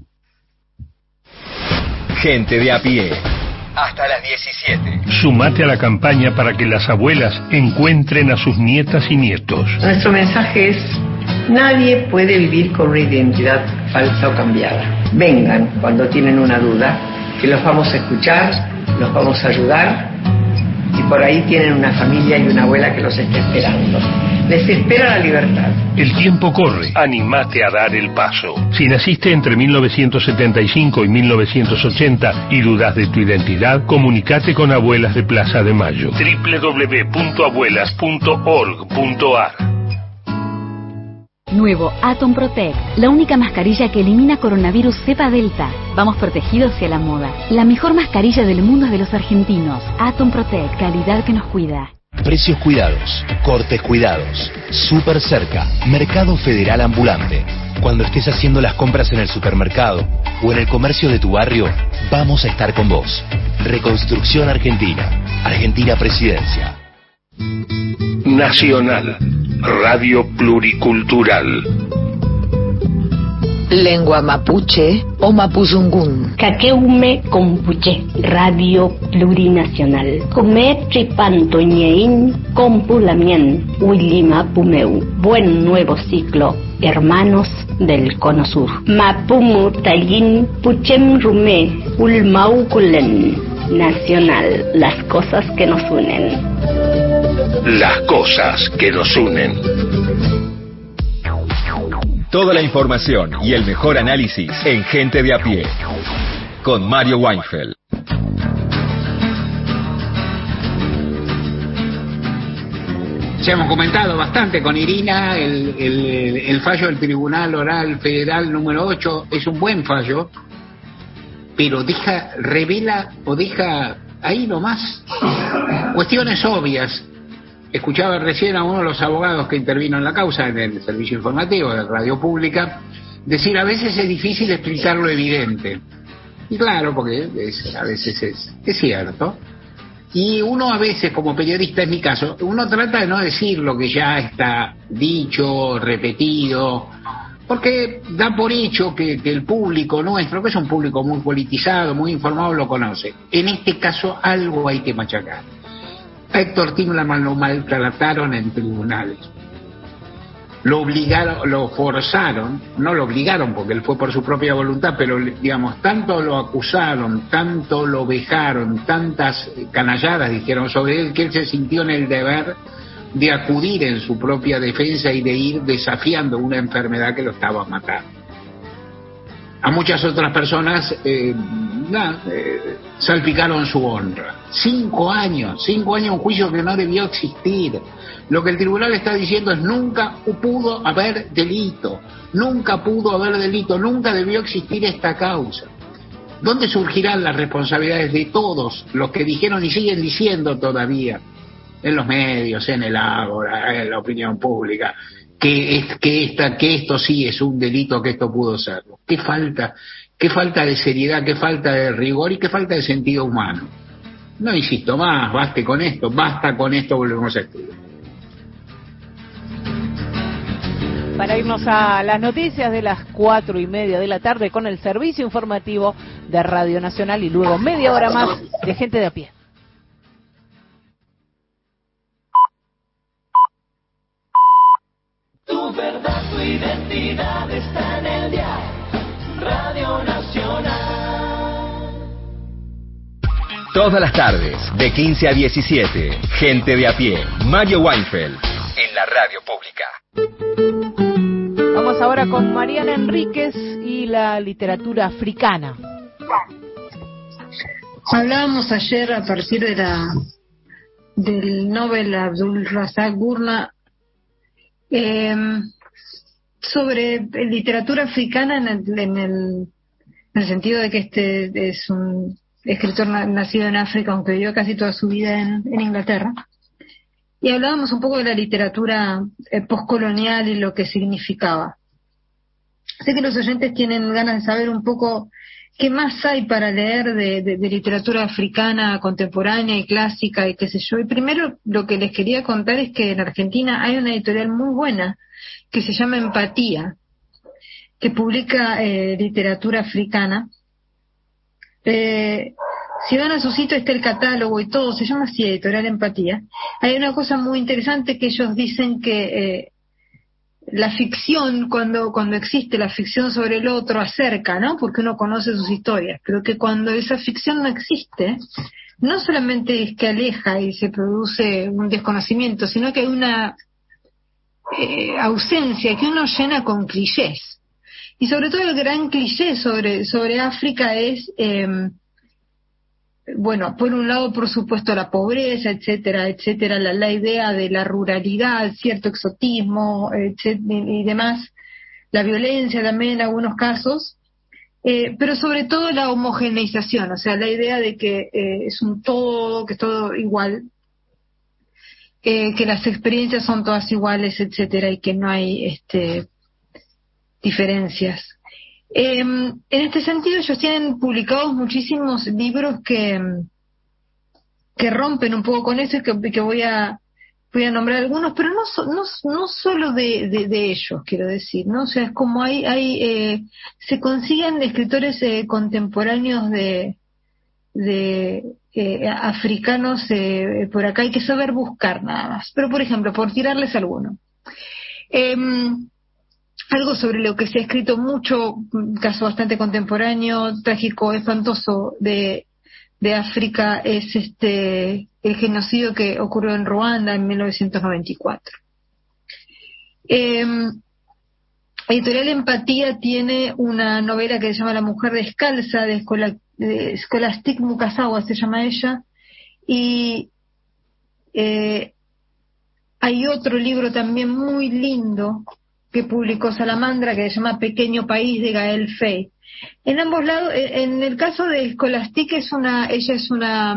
Gente de a pie. Hasta las diecisiete. Sumate a la campaña para que las abuelas encuentren a sus nietas y nietos. Nuestro mensaje es: nadie puede vivir con una identidad falsa o cambiada. Vengan cuando tienen una duda, que los vamos a escuchar, los vamos a ayudar, y por ahí tienen una familia y una abuela que los está esperando. Les espera la libertad. El tiempo corre. Animate a dar el paso. Si naciste entre mil novecientos setenta y cinco y mil novecientos ochenta y dudas de tu identidad, comunicate con Abuelas de Plaza de Mayo. doble u doble u doble u punto abuelas punto org punto a r. Nuevo Atom Protect, la única mascarilla que elimina coronavirus cepa delta. Vamos protegidos hacia la moda. La mejor mascarilla del mundo es de los argentinos. Atom Protect, calidad que nos cuida. Precios cuidados, cortes cuidados, súper cerca, Mercado Federal Ambulante. Cuando estés haciendo las compras en el supermercado o en el comercio de tu barrio, vamos a estar con vos. Reconstrucción Argentina, Argentina Presidencia. Nacional, Radio Pluricultural. Lengua mapuche o mapuzungún. Kakeume Compuche, Radio Plurinacional. Come tripantoñein compulamian, Willima Pumeu. Buen nuevo ciclo, hermanos del Cono Sur. Mapumu Tayin Puchem Rume, Ulmaukulen. Nacional, las cosas que nos unen. Las cosas que nos unen. Toda la información y el mejor análisis en Gente de a Pie, con Mario Weinfeld. Ya hemos comentado bastante con Irina, el, el, el fallo del Tribunal Oral Federal número ocho es un buen fallo, pero deja, revela o deja ahí nomás cuestiones obvias. Escuchaba recién a uno de los abogados que intervino en la causa en el servicio informativo de Radio Pública decir: a veces es difícil explicar lo evidente. Y claro, porque es, a veces es, es cierto. Y uno a veces, como periodista, en mi caso, uno trata de no decir lo que ya está dicho, repetido, porque da por hecho que, que el público nuestro, que es un público muy politizado, muy informado, lo conoce. En este caso algo hay que machacar. A Héctor Timerman lo maltrataron en tribunales. Lo obligaron, lo forzaron, no lo obligaron porque él fue por su propia voluntad, pero digamos, tanto lo acusaron, tanto lo vejaron, tantas canalladas dijeron sobre él, que él se sintió en el deber de acudir en su propia defensa y de ir desafiando una enfermedad que lo estaba matando. A muchas otras personas eh, nah, eh, salpicaron su honra. Cinco años, cinco años un juicio que no debió existir. Lo que el tribunal está diciendo es nunca pudo haber delito, nunca pudo haber delito, nunca debió existir esta causa. ¿Dónde surgirán las responsabilidades de todos los que dijeron y siguen diciendo todavía en los medios, en el ágora, en la opinión pública, que, es, que, esta, que esto sí es un delito, que esto pudo serlo? ¿Qué falta? ¿Qué falta de seriedad, qué falta de rigor y qué falta de sentido humano? No insisto más, baste con esto, basta con esto, volvemos a estudiar. Para irnos a las noticias de las cuatro y media de la tarde con el servicio informativo de Radio Nacional y luego media hora más de Gente de a Pie. Tu verdad, tu identidad está en el diario Radio Nacional. Todas las tardes, de quince a diecisiete, Gente de a Pie, Mario Weinfeld, en la radio pública. Vamos ahora con Mariana Enríquez y la literatura africana. Hablábamos ayer a partir de la del Nobel Abdul Razak Gurnah eh, sobre literatura africana en el, en, el, en el sentido de que este es un escritor nacido en África, aunque vivió casi toda su vida en, en Inglaterra. Y hablábamos un poco de la literatura eh, postcolonial y lo que significaba. Sé que los oyentes tienen ganas de saber un poco qué más hay para leer de, de, de literatura africana contemporánea y clásica y qué sé yo. Y primero lo que les quería contar es que en Argentina hay una editorial muy buena que se llama Empatía, que publica eh, literatura africana. Eh, Si van a su sitio está el catálogo y todo, se llama así, Editorial Empatía. Hay una cosa muy interesante que ellos dicen que eh, la ficción, cuando cuando existe la ficción sobre el otro, acerca, ¿no? Porque uno conoce sus historias, pero que cuando esa ficción no existe, no solamente es que aleja y se produce un desconocimiento, sino que hay una eh, ausencia que uno llena con clichés. Y sobre todo el gran cliché sobre, sobre África es... Eh, bueno, por un lado, por supuesto, la pobreza, etcétera, etcétera, la, la idea de la ruralidad, cierto exotismo, etcétera, y demás, la violencia también en algunos casos, eh, pero sobre todo la homogeneización, o sea, la idea de que eh, es un todo, que es todo igual, eh, que las experiencias son todas iguales, etcétera, y que no hay este diferencias. Eh, en este sentido, ellos tienen publicados muchísimos libros que que rompen un poco con eso y que, que voy a voy a nombrar algunos, pero no so, no, no solo de, de, de ellos, quiero decir, ¿no? O sea, es como hay hay eh, se consiguen escritores eh, contemporáneos de de eh, africanos eh, por acá, hay que saber buscar nada más. Pero, por ejemplo, por tirarles alguno. Eh, Algo sobre lo que se ha escrito mucho, un caso bastante contemporáneo, trágico, espantoso de, de África, es este el genocidio que ocurrió en Ruanda en mil novecientos noventa y cuatro. Eh, Editorial Empatía tiene una novela que se llama La mujer descalza, de, Escola, de Scholastic Mukasawa, se llama ella, y eh, hay otro libro también muy lindo que publicó Salamandra, que se llama Pequeño País, de Gael Fay. En ambos lados, en el caso de Scholastic, es una, ella es una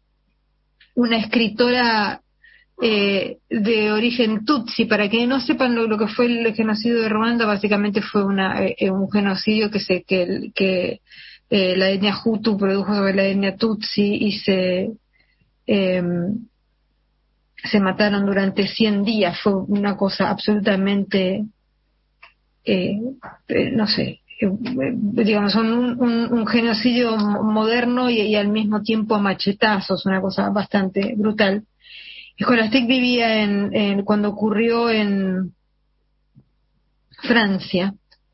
una escritora eh, de origen tutsi. Para que no sepan lo, lo que fue el genocidio de Ruanda, básicamente fue una eh, un genocidio que se que, que eh, la etnia Hutu produjo sobre la etnia tutsi y se eh, se mataron durante cien días. Fue una cosa absolutamente Eh, eh, no sé, eh, digamos, un, un, un genocidio moderno y, y al mismo tiempo a machetazos, una cosa bastante brutal. Scholastic vivía en, en cuando ocurrió en Francia,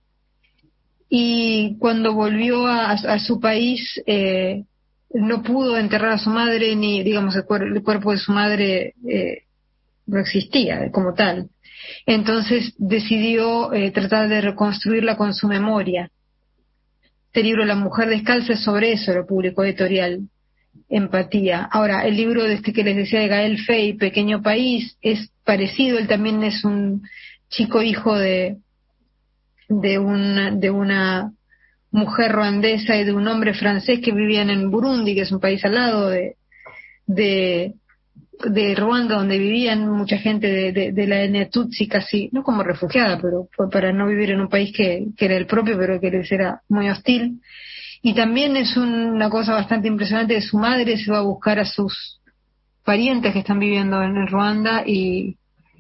y cuando volvió a, a su país eh, no pudo enterrar a su madre, ni digamos el, cuer- el cuerpo de su madre eh, no existía como tal. Entonces decidió eh, tratar de reconstruirla con su memoria. este libro La mujer descalza es sobre eso, lo publicó Editorial Empatía. Ahora, el libro de este que les decía de Gael Fey, Pequeño País, es parecido. Él también es un chico hijo de de una, de una mujer ruandesa y de un hombre francés que vivían en Burundi, que es un país al lado de de, de Ruanda, donde vivían mucha gente de, de, de la etnia Tutsi, casi, no como refugiada, pero fue para no vivir en un país que, que era el propio, pero que les era muy hostil. Y también es una cosa bastante impresionante que su madre se va a buscar a sus parientes que están viviendo en Ruanda y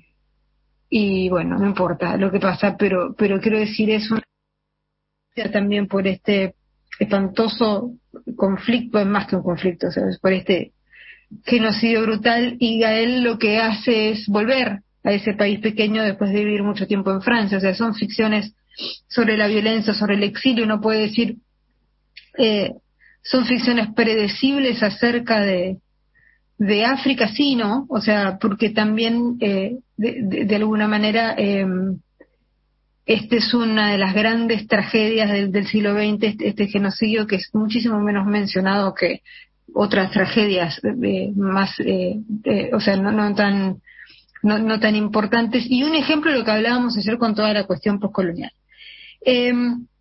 y bueno, no importa lo que pasa, pero pero quiero decir, es una también por este espantoso conflicto, más que un conflicto, o sea, es por este genocidio brutal, y Gael lo que hace es volver a ese país pequeño después de vivir mucho tiempo en Francia. O sea, son ficciones sobre la violencia, sobre el exilio. Uno puede decir, eh, son ficciones predecibles acerca de de África, sí, ¿no? O sea, porque también eh, de, de, de alguna manera eh, esta es una de las grandes tragedias del, del siglo veinte, este, este genocidio, que es muchísimo menos mencionado que otras tragedias eh, más, eh, eh, o sea, no, no tan no, no tan importantes. Y un ejemplo de lo que hablábamos ayer con toda la cuestión postcolonial. Eh,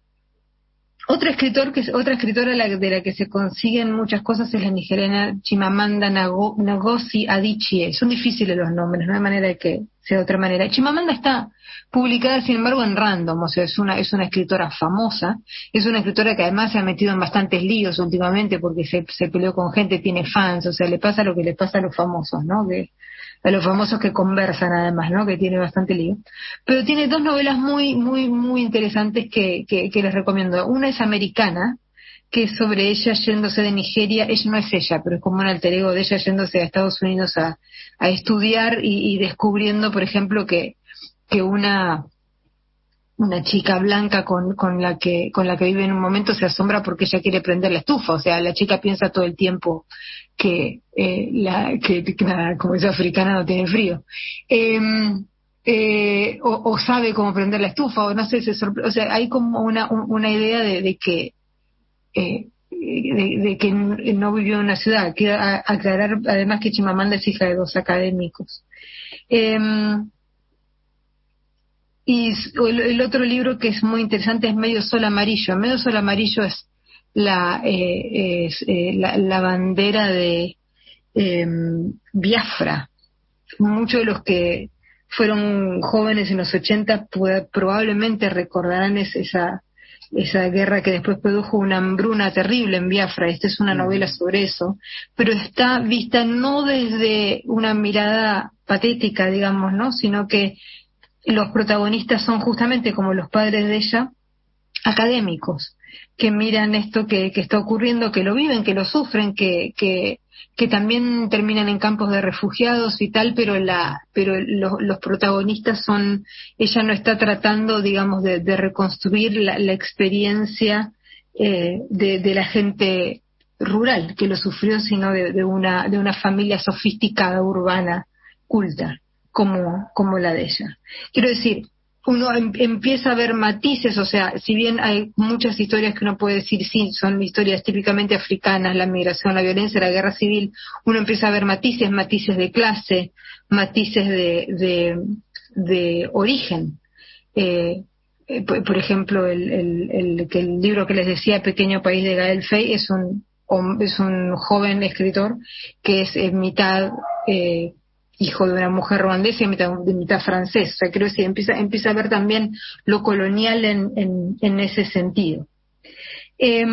Otra escritor que otra escritora la, de la que se consiguen muchas cosas es la nigeriana Chimamanda Nago, Ngozi Adichie. Son difíciles los nombres, no hay manera de que sea de otra manera. Chimamanda está publicada, sin embargo, en Random, o sea, es una es una escritora famosa, es una escritora que además se ha metido en bastantes líos últimamente porque se, se peleó con gente, tiene fans, o sea, le pasa lo que le pasa a los famosos, ¿no? Que a los famosos que conversan además, ¿no? Que tiene bastante lío. Pero tiene dos novelas muy, muy, muy interesantes que, que, que les recomiendo. Una es Americana, que es sobre ella yéndose de Nigeria. Ella no es ella, pero es como un alter ego de ella yéndose a Estados Unidos a, a estudiar y, y descubriendo, por ejemplo, que, que una una chica blanca con, con la que con la que vive en un momento se asombra porque ella quiere prender la estufa. O sea, la chica piensa todo el tiempo que eh, la que, que nada, como es africana, no tiene frío, eh, eh, o, o sabe cómo prender la estufa, o no sé, se sorpre- o sea, hay como una una idea de, de que eh, de, de que no vivió en una ciudad. Quiero aclarar además que Chimamanda es hija de dos académicos. Eh, Y el otro libro que es muy interesante es Medio Sol Amarillo. Medio Sol Amarillo es la eh, es, eh, la, la bandera de eh, Biafra. Muchos de los que fueron jóvenes en los ochenta puede, probablemente recordarán es, esa esa guerra que después produjo una hambruna terrible en Biafra. Esta es una novela sobre eso, pero está vista no desde una mirada patética, digamos, ¿no? Sino que los protagonistas son justamente como los padres de ella, académicos, que miran esto que, que está ocurriendo, que lo viven, que lo sufren, que, que, que también terminan en campos de refugiados y tal, pero la pero los, los protagonistas son, ella no está tratando, digamos, de, de reconstruir la, la experiencia eh, de, de la gente rural que lo sufrió, sino de, de una de una familia sofisticada, urbana, culta, como, como la de ella. Quiero decir, uno em, empieza a ver matices, o sea, si bien hay muchas historias que uno puede decir, sí, son historias típicamente africanas, la migración, la violencia, la guerra civil, uno empieza a ver matices, matices de clase, matices de, de, de origen. Eh, eh, por, por ejemplo, el, el, el, que el libro que les decía, Pequeño País, de Gael Fey, es un, es un joven escritor que es eh, mitad eh, hijo de una mujer ruandesa y mitad, de mitad francés. O sea, creo que empieza, empieza a ver también lo colonial en, en, en ese sentido. Eh,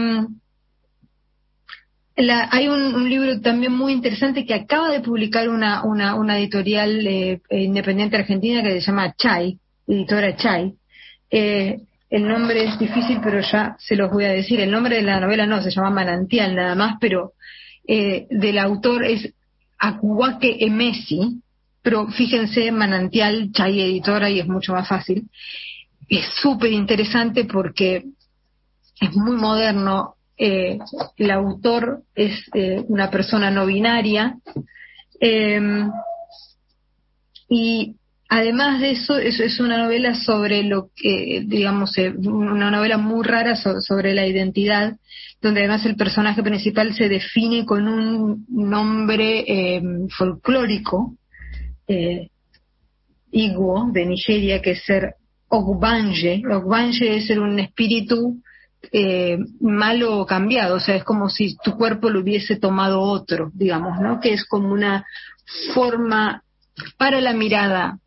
la, hay un, un libro también muy interesante que acaba de publicar una, una, una editorial eh, independiente argentina que se llama Chay, editora Chay. Eh, el nombre es difícil, pero ya se los voy a decir. El nombre de la novela no, se llama Manantial nada más, pero eh, del autor es Akuwake Emesi, pero fíjense, Manantial, Chay editora, y es mucho más fácil. Es súper interesante porque es muy moderno. Eh, el autor es eh, una persona no binaria, eh, y además de eso, es, es una novela sobre lo que, digamos, eh, una novela muy rara so, sobre la identidad, donde además el personaje principal se define con un nombre eh, folclórico, eh, Igbo, de Nigeria, que es ser Ogbanje. Ogbanje es ser un espíritu eh, malo o cambiado, o sea, es como si tu cuerpo lo hubiese tomado otro, digamos, ¿no? Que es como una forma para la mirada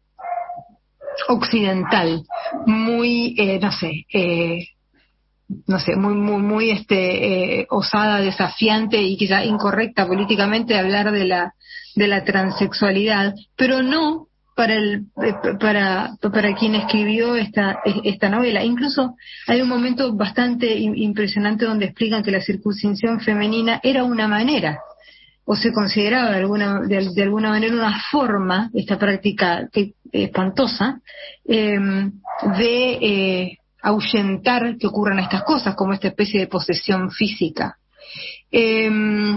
occidental muy, eh, no sé, eh, no sé, muy, muy, muy este, eh, osada, desafiante y quizá incorrecta políticamente hablar de la, de la transexualidad, pero no para el, para, para quien escribió esta, esta novela. Incluso hay un momento bastante impresionante donde explican que la circuncisión femenina era una manera, o se consideraba de alguna, de, de alguna manera una forma, esta práctica que, espantosa, eh, de eh, ahuyentar que ocurran estas cosas, como esta especie de posesión física. Eh,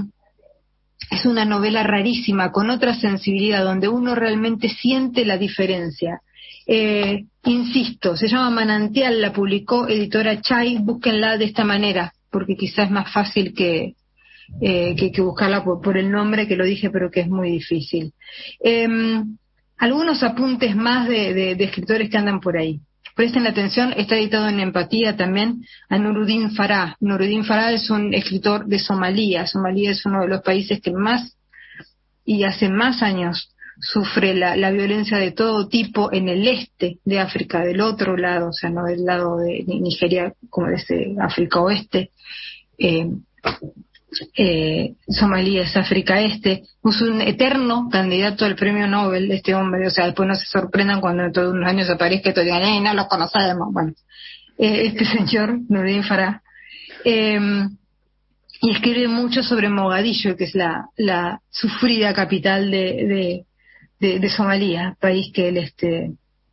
es una novela rarísima, con otra sensibilidad, donde uno realmente siente la diferencia. Eh, insisto, se llama Manantial, la publicó Editora Chay, búsquenla de esta manera, porque quizás es más fácil que, eh, que, que buscarla por, por el nombre, que lo dije, pero que es muy difícil. Eh, algunos apuntes más de, de, de escritores que andan por ahí. Presten atención, está editado en Empatía también, a Nuruddin Farah. Nuruddin Farah es un escritor de Somalia. Somalia es uno de los países que más, y hace más años, sufre la, la violencia de todo tipo en el este de África, del otro lado, o sea, no del lado de Nigeria, como desde África Oeste. Eh, Eh, Somalia es África Este. Es un eterno candidato al premio Nobel este hombre, o sea, después no se sorprendan cuando dentro de unos años aparezca y todos digan, ¡eh, no lo conocemos! Bueno, eh, este señor, Nuruddin Farah, eh, y escribe mucho sobre Mogadiscio, que es la, la sufrida capital de, de, de, de Somalia, país que él este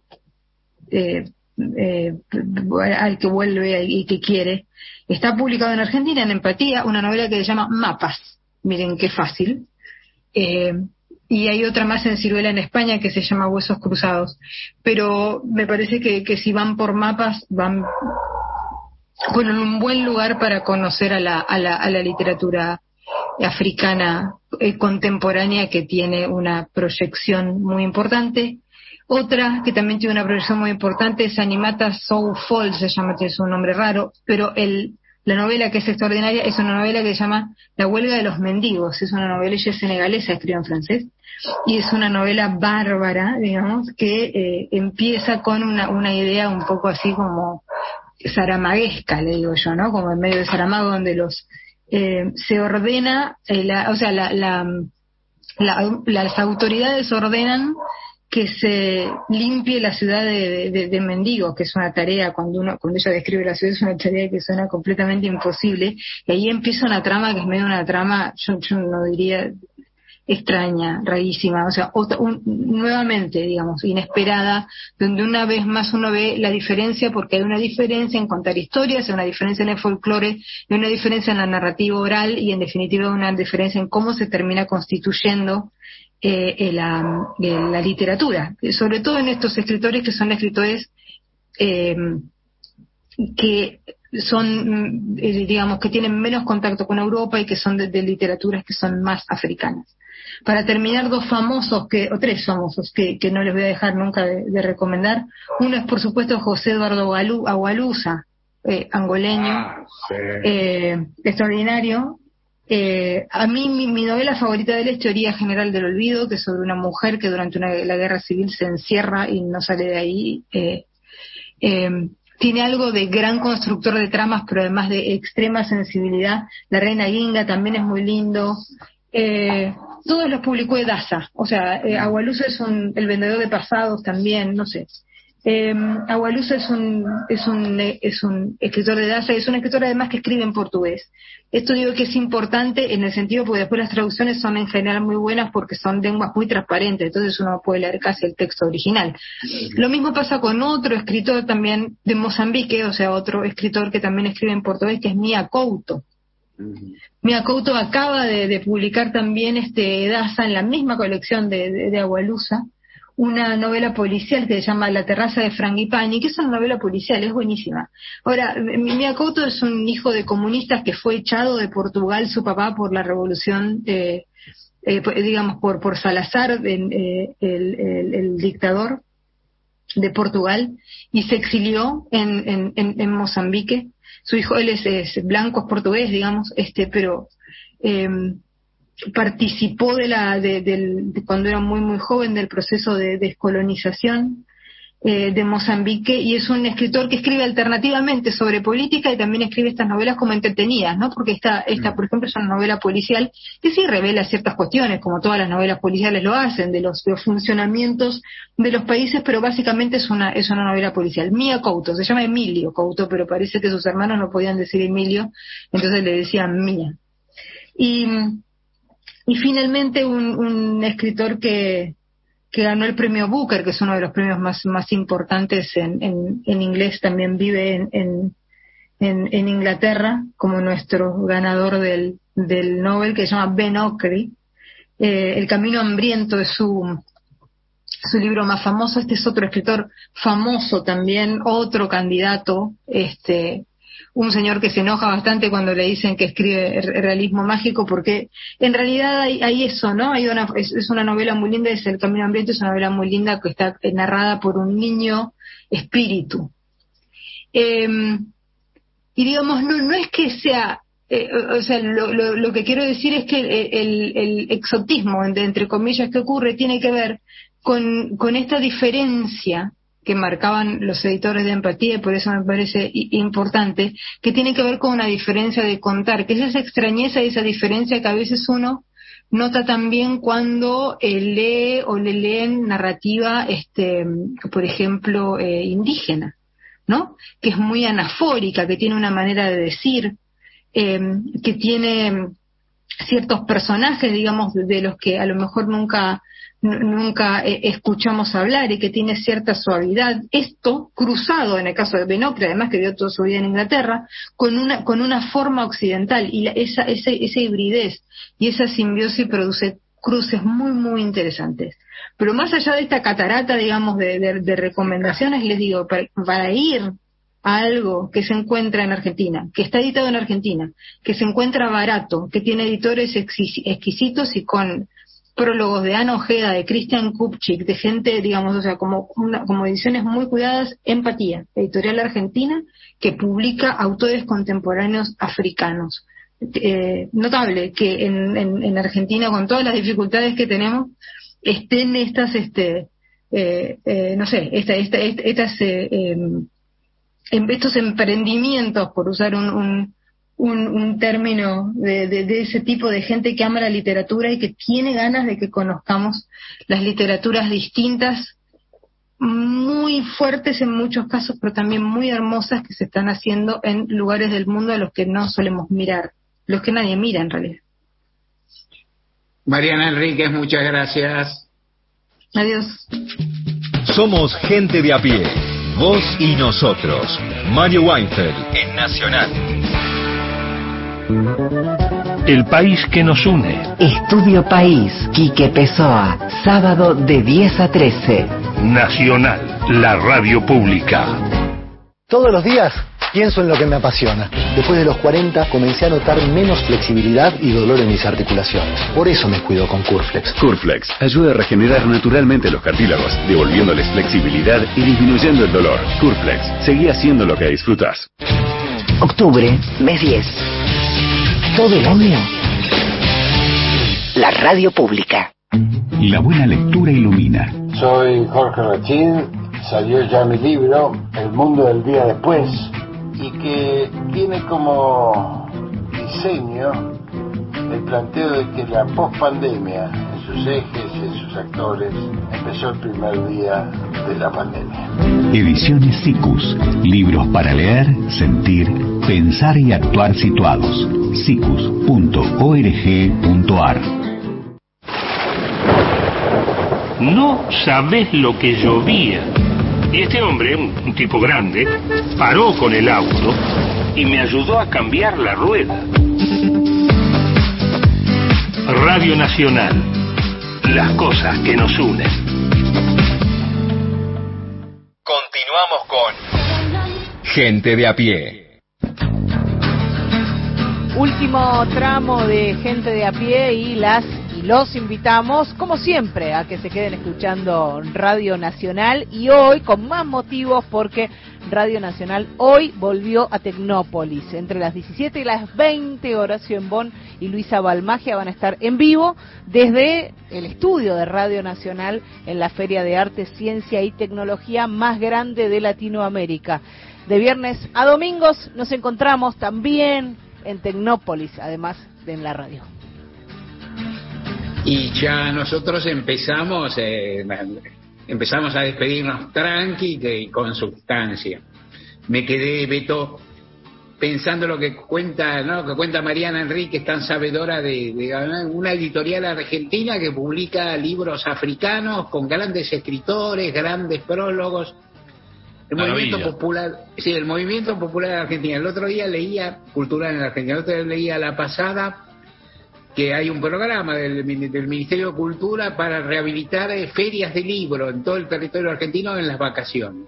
eh, eh, al que vuelve y que quiere. Está publicado en Argentina, en Empatía, una novela que se llama Mapas. Miren qué fácil. Eh, y hay otra más en Ciruela en España que se llama Huesos Cruzados. Pero me parece que, que si van por Mapas, van con un buen lugar para conocer a la, a la, a la literatura africana eh, contemporánea, que tiene una proyección muy importante. Otra que también tiene una proyección muy importante es Animata Soulful, se llama, que es un nombre raro, pero el, la novela que es extraordinaria es una novela que se llama La huelga de los mendigos. Es una novela, ella es senegalesa, escribe en francés, y es una novela bárbara, digamos, que eh, empieza con una, una idea un poco así como saramaguesca, le digo yo, ¿no? Como en medio de Saramago, donde los eh, se ordena, eh, la, o sea, la, la, la, las autoridades ordenan que se limpie la ciudad de, de, de mendigos, que es una tarea, cuando uno cuando ella describe la ciudad, es una tarea que suena completamente imposible, y ahí empieza una trama que es medio una trama, yo, yo no diría extraña, rarísima, o sea, otra, un, nuevamente, digamos, inesperada, donde una vez más uno ve la diferencia, porque hay una diferencia en contar historias, hay una diferencia en el folclore, hay una diferencia en la narrativa oral, y en definitiva una diferencia en cómo se termina constituyendo Eh, la, la literatura, sobre todo en estos escritores que son escritores eh, que son, eh, digamos, que tienen menos contacto con Europa y que son de, de literaturas que son más africanas. Para terminar, dos famosos, que o tres famosos, que, que no les voy a dejar nunca de, de recomendar. Uno es, por supuesto, José Eduardo Agualusa, eh, angoleño, ah, sí. eh, extraordinario. Eh, a mí mi, mi novela favorita de él es Teoría General del Olvido, que es sobre una mujer que durante una, la guerra civil se encierra y no sale de ahí. Eh, eh, tiene algo de gran constructor de tramas, pero además de extrema sensibilidad. La Reina Ginga también es muy lindo. Eh, todos los publicó Edasa, o sea, eh, Agualusa es un, el vendedor de pasados también, no sé. Eh, Agualusa es un, es un es un escritor de Edasa, y es un escritor además que escribe en portugués. Esto digo que es importante en el sentido porque después las traducciones son en general muy buenas porque son lenguas muy transparentes, entonces uno puede leer casi el texto original. Lo mismo pasa con otro escritor también de Mozambique, o sea, otro escritor que también escribe en portugués, que es Mia Couto. Uh-huh. Mia Couto acaba de, de publicar también este Edasa en la misma colección de, de, de Agualusa, una novela policial que se llama La terraza de Frangipani, que es una novela policial, es buenísima. Ahora, Mia Couto es un hijo de comunistas que fue echado de Portugal, su papá, por la revolución, eh, eh, digamos, por, por Salazar, el, el, el, el dictador de Portugal, y se exilió en, en, en, en Mozambique. Su hijo, él es, es blanco, es portugués, digamos, este, pero eh, participó de la de, de, de cuando era muy muy joven del proceso de descolonización eh, de Mozambique, y es un escritor que escribe alternativamente sobre política y también escribe estas novelas como entretenidas, ¿no? Porque esta, esta por ejemplo, es una novela policial que sí revela ciertas cuestiones, como todas las novelas policiales lo hacen, de los, de los funcionamientos de los países, pero básicamente es una es una novela policial. Mia Couto, se llama Emilio Couto, pero parece que sus hermanos no podían decir Emilio, entonces le decían Mia. Y Y finalmente un, un escritor que, que ganó el premio Booker, que es uno de los premios más, más importantes en, en, en inglés, también vive en, en, en, en Inglaterra, como nuestro ganador del, del Nobel, que se llama Ben Okri. Eh, El camino hambriento es su, su libro más famoso. Este es otro escritor famoso también, otro candidato, este... un señor que se enoja bastante cuando le dicen que escribe realismo mágico, porque en realidad hay, hay eso, ¿no? Hay una, es, es una novela muy linda, es El camino hambriento, es una novela muy linda que está narrada por un niño espíritu. Eh, y digamos, no, no es que sea, eh, o sea, lo, lo, lo que quiero decir es que el, el, el exotismo, entre, entre comillas, que ocurre, tiene que ver con, con esta diferencia que marcaban los editores de Empatía, y por eso me parece importante, que tiene que ver con una diferencia de contar, que es esa extrañeza y esa diferencia que a veces uno nota también cuando eh, lee o le leen narrativa, este, por ejemplo, eh, indígena, ¿no? Que es muy anafórica, que tiene una manera de decir, eh, que tiene ciertos personajes, digamos, de los que a lo mejor nunca nunca eh, escuchamos hablar, y que tiene cierta suavidad. Esto cruzado, en el caso de Ben Okri, además que vivió toda su vida en Inglaterra, con una con una forma occidental, y la, esa, esa, esa hibridez y esa simbiosis produce cruces muy muy interesantes. Pero más allá de esta catarata, digamos, de, de, de recomendaciones, les digo, para, para ir a algo que se encuentra en Argentina, que está editado en Argentina, que se encuentra barato, que tiene editores exquisitos y con prólogos de Ana Ojeda, de Christian Kupchik, de gente, digamos, o sea, como una, como ediciones muy cuidadas. Empatía, editorial argentina, que publica autores contemporáneos africanos. Eh, notable que en, en, en Argentina, con todas las dificultades que tenemos, estén estas, este, eh, eh, no sé, esta, esta, esta, estas, eh, eh, estos emprendimientos, por usar un, un Un, un término de, de, de ese tipo de gente que ama la literatura y que tiene ganas de que conozcamos las literaturas distintas, muy fuertes en muchos casos, pero también muy hermosas, que se están haciendo en lugares del mundo a los que no solemos mirar, los que nadie mira en realidad. Mariana Enríquez, muchas gracias. Adiós. Somos gente de a pie, vos y nosotros. Mario Weinfeld en Nacional. El país que nos une. Estudio País, Quique Pessoa, sábado de diez a trece. Nacional, la radio pública. Todos los días pienso en lo que me apasiona. Después de los cuarenta comencé a notar menos flexibilidad y dolor en mis articulaciones. Por eso me cuido con Curflex. Curflex ayuda a regenerar naturalmente los cartílagos, devolviéndoles flexibilidad y disminuyendo el dolor. Curflex, seguí haciendo lo que disfrutas. Octubre, mes diez. Todo el año, la radio pública. La buena lectura ilumina. Soy Jorge Rachid, salió ya mi libro, El mundo del día después, y que tiene como diseño el planteo de que la pospandemia, en sus ejes, en sus actores, empezó el primer día de la pandemia. Ediciones Sicus, libros para leer, sentir, pensar y actuar situados. sicus punto org punto ar. No sabés lo que llovía. Y este hombre, un, un tipo grande, paró con el auto y me ayudó a cambiar la rueda. Radio Nacional, las cosas que nos unen. Gente de a pie. Último tramo de Gente de a pie y las y los invitamos, como siempre, a que se queden escuchando Radio Nacional, y hoy con más motivos porque Radio Nacional hoy volvió a Tecnópolis. Entre las diecisiete y las veinte, Horacio Embón y Luisa Balmagia van a estar en vivo desde el estudio de Radio Nacional en la Feria de Arte, Ciencia y Tecnología más grande de Latinoamérica. De viernes a domingos nos encontramos también en Tecnópolis, además de en la radio. Y ya nosotros empezamos eh, empezamos a despedirnos tranqui y con sustancia. Me quedé, Beto, pensando lo que cuenta, ¿no? Lo que cuenta Mariana Enríquez, tan sabedora de, de una editorial argentina que publica libros africanos con grandes escritores, grandes prólogos. El Maravilla. movimiento popular, sí, el movimiento popular de Argentina. El otro día leía Cultural en Argentina, el otro día leía La Pasada, que hay un programa del, del Ministerio de Cultura para rehabilitar eh, ferias de libro en todo el territorio argentino en las vacaciones.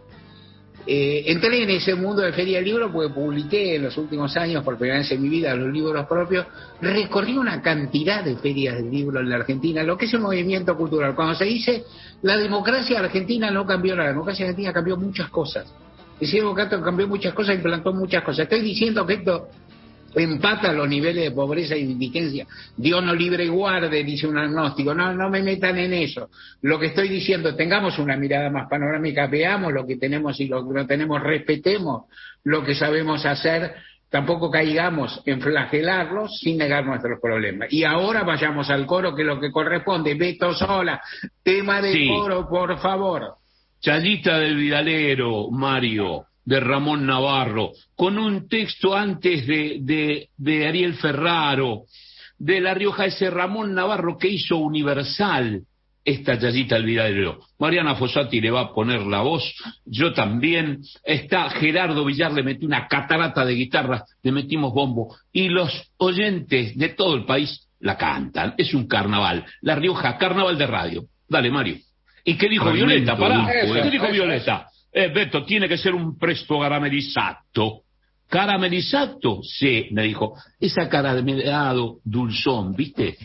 Eh, entré en ese mundo de feria de libro porque publiqué en los últimos años, por primera vez en mi vida, los libros propios. Recorrí una cantidad de ferias de libro en la Argentina, lo que es el movimiento cultural. Cuando se dice la democracia argentina no cambió, la democracia argentina cambió muchas cosas. El democrático cambió muchas cosas, implantó muchas cosas. Estoy diciendo que esto empata los niveles de pobreza y indigencia. Dios no libre y guarde, dice un agnóstico. No, no me metan en eso. Lo que estoy diciendo, tengamos una mirada más panorámica, veamos lo que tenemos y lo que no tenemos, respetemos lo que sabemos hacer, tampoco caigamos en flagelarlos sin negar nuestros problemas. Y ahora vayamos al coro, que es lo que corresponde. Beto Sola, tema del Sí. coro, por favor. Chayita del Vidalero, Mario, de Ramón Navarro, con un texto antes de, de, de Ariel Ferraro, de La Rioja, ese Ramón Navarro que hizo universal esta Chayita del Vidalero. Mariana Fossati le va a poner la voz, yo también. Está Gerardo Villar, le metí una catarata de guitarra, le metimos bombo, y los oyentes de todo el país la cantan. Es un carnaval. La Rioja, carnaval de radio. Dale, Mario. ¿Y qué dijo Fragmento Violeta? Pará, de un ¿qué dijo poema. Violeta? Eh, Beto, tiene que ser un presto caramelizzato. ¿Caramelizzato? Sí, me dijo. Es acaramelado dulzón, ¿viste?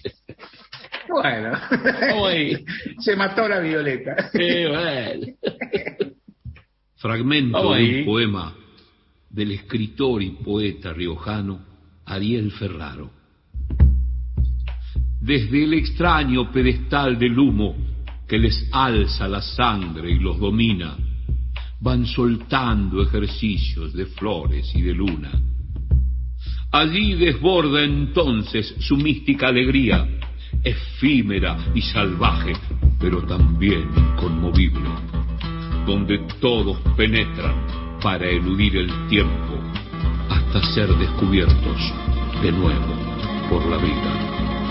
Bueno, Oye. se mató la Violeta. Eh, bueno. Fragmento Vamos de ahí. un poema del escritor y poeta riojano Ariel Ferraro. Desde el extraño pedestal del humo que les alza la sangre y los domina, van soltando ejercicios de flores y de luna. Allí desborda entonces su mística alegría, efímera y salvaje, pero también inconmovible, donde todos penetran para eludir el tiempo hasta ser descubiertos de nuevo por la vida.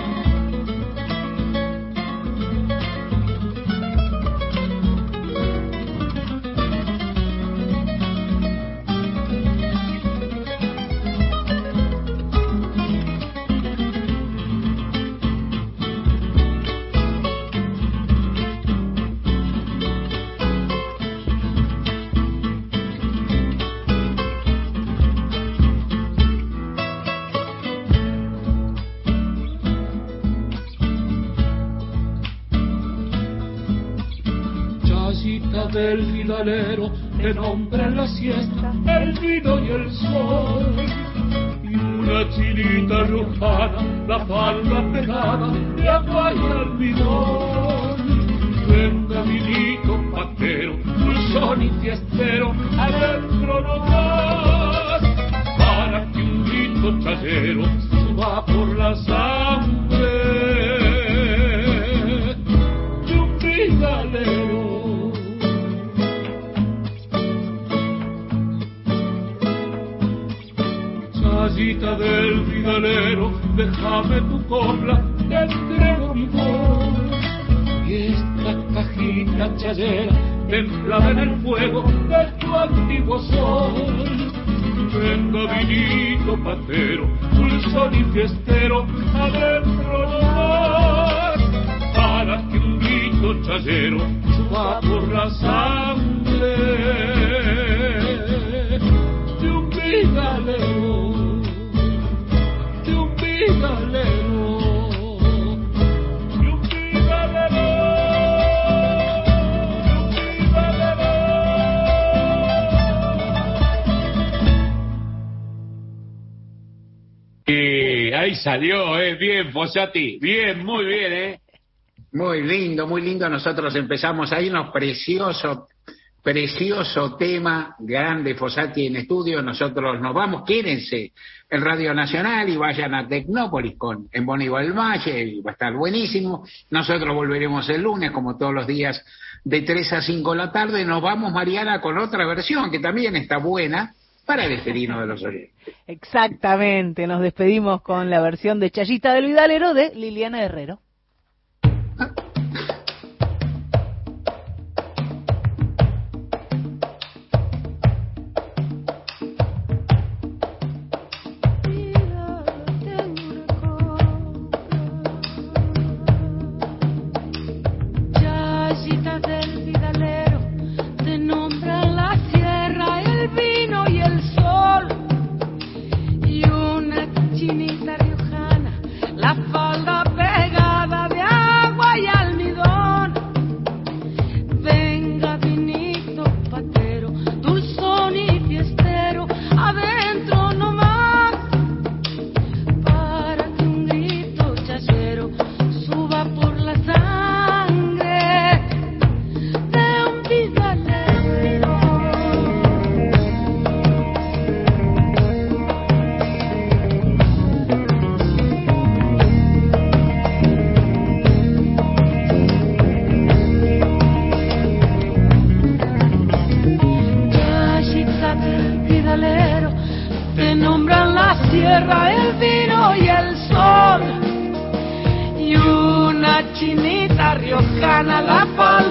Chayita del Vidalero, de nombre en la siesta, el vino y el sol. Y una chinita riojana, la falda pegada de agua y almidón. Venga vinito patero, dulzón y fiestero, adentro no más, para que un grito chayero suba por la sangre de un vidalero. Chayita del Vidalero, déjame tu copla, te entrego mi voz. Y esta cajita chayera, templada en el fuego de tu antiguo sol. Venga vinito patero, dulzón y fiestero, adentro no más, para que un grito chayero suba por la sangre ahí salió, eh. Bien, Fossati. Bien, muy bien, eh. Muy lindo, muy lindo. Nosotros empezamos ahí unos preciosos, precioso tema, grande Fossati en estudio. Nosotros nos vamos, quédense en Radio Nacional y vayan a Tecnópolis con en Bonivo del Valle, y va a estar buenísimo. Nosotros volveremos el lunes, como todos los días, de tres a cinco de la tarde. Nos vamos, Mariana, con otra versión que también está buena para despedirnos de los oyentes. Exactamente, nos despedimos con la versión de Chayita del Vidalero de Liliana Herrero. Chinita riojana, la palma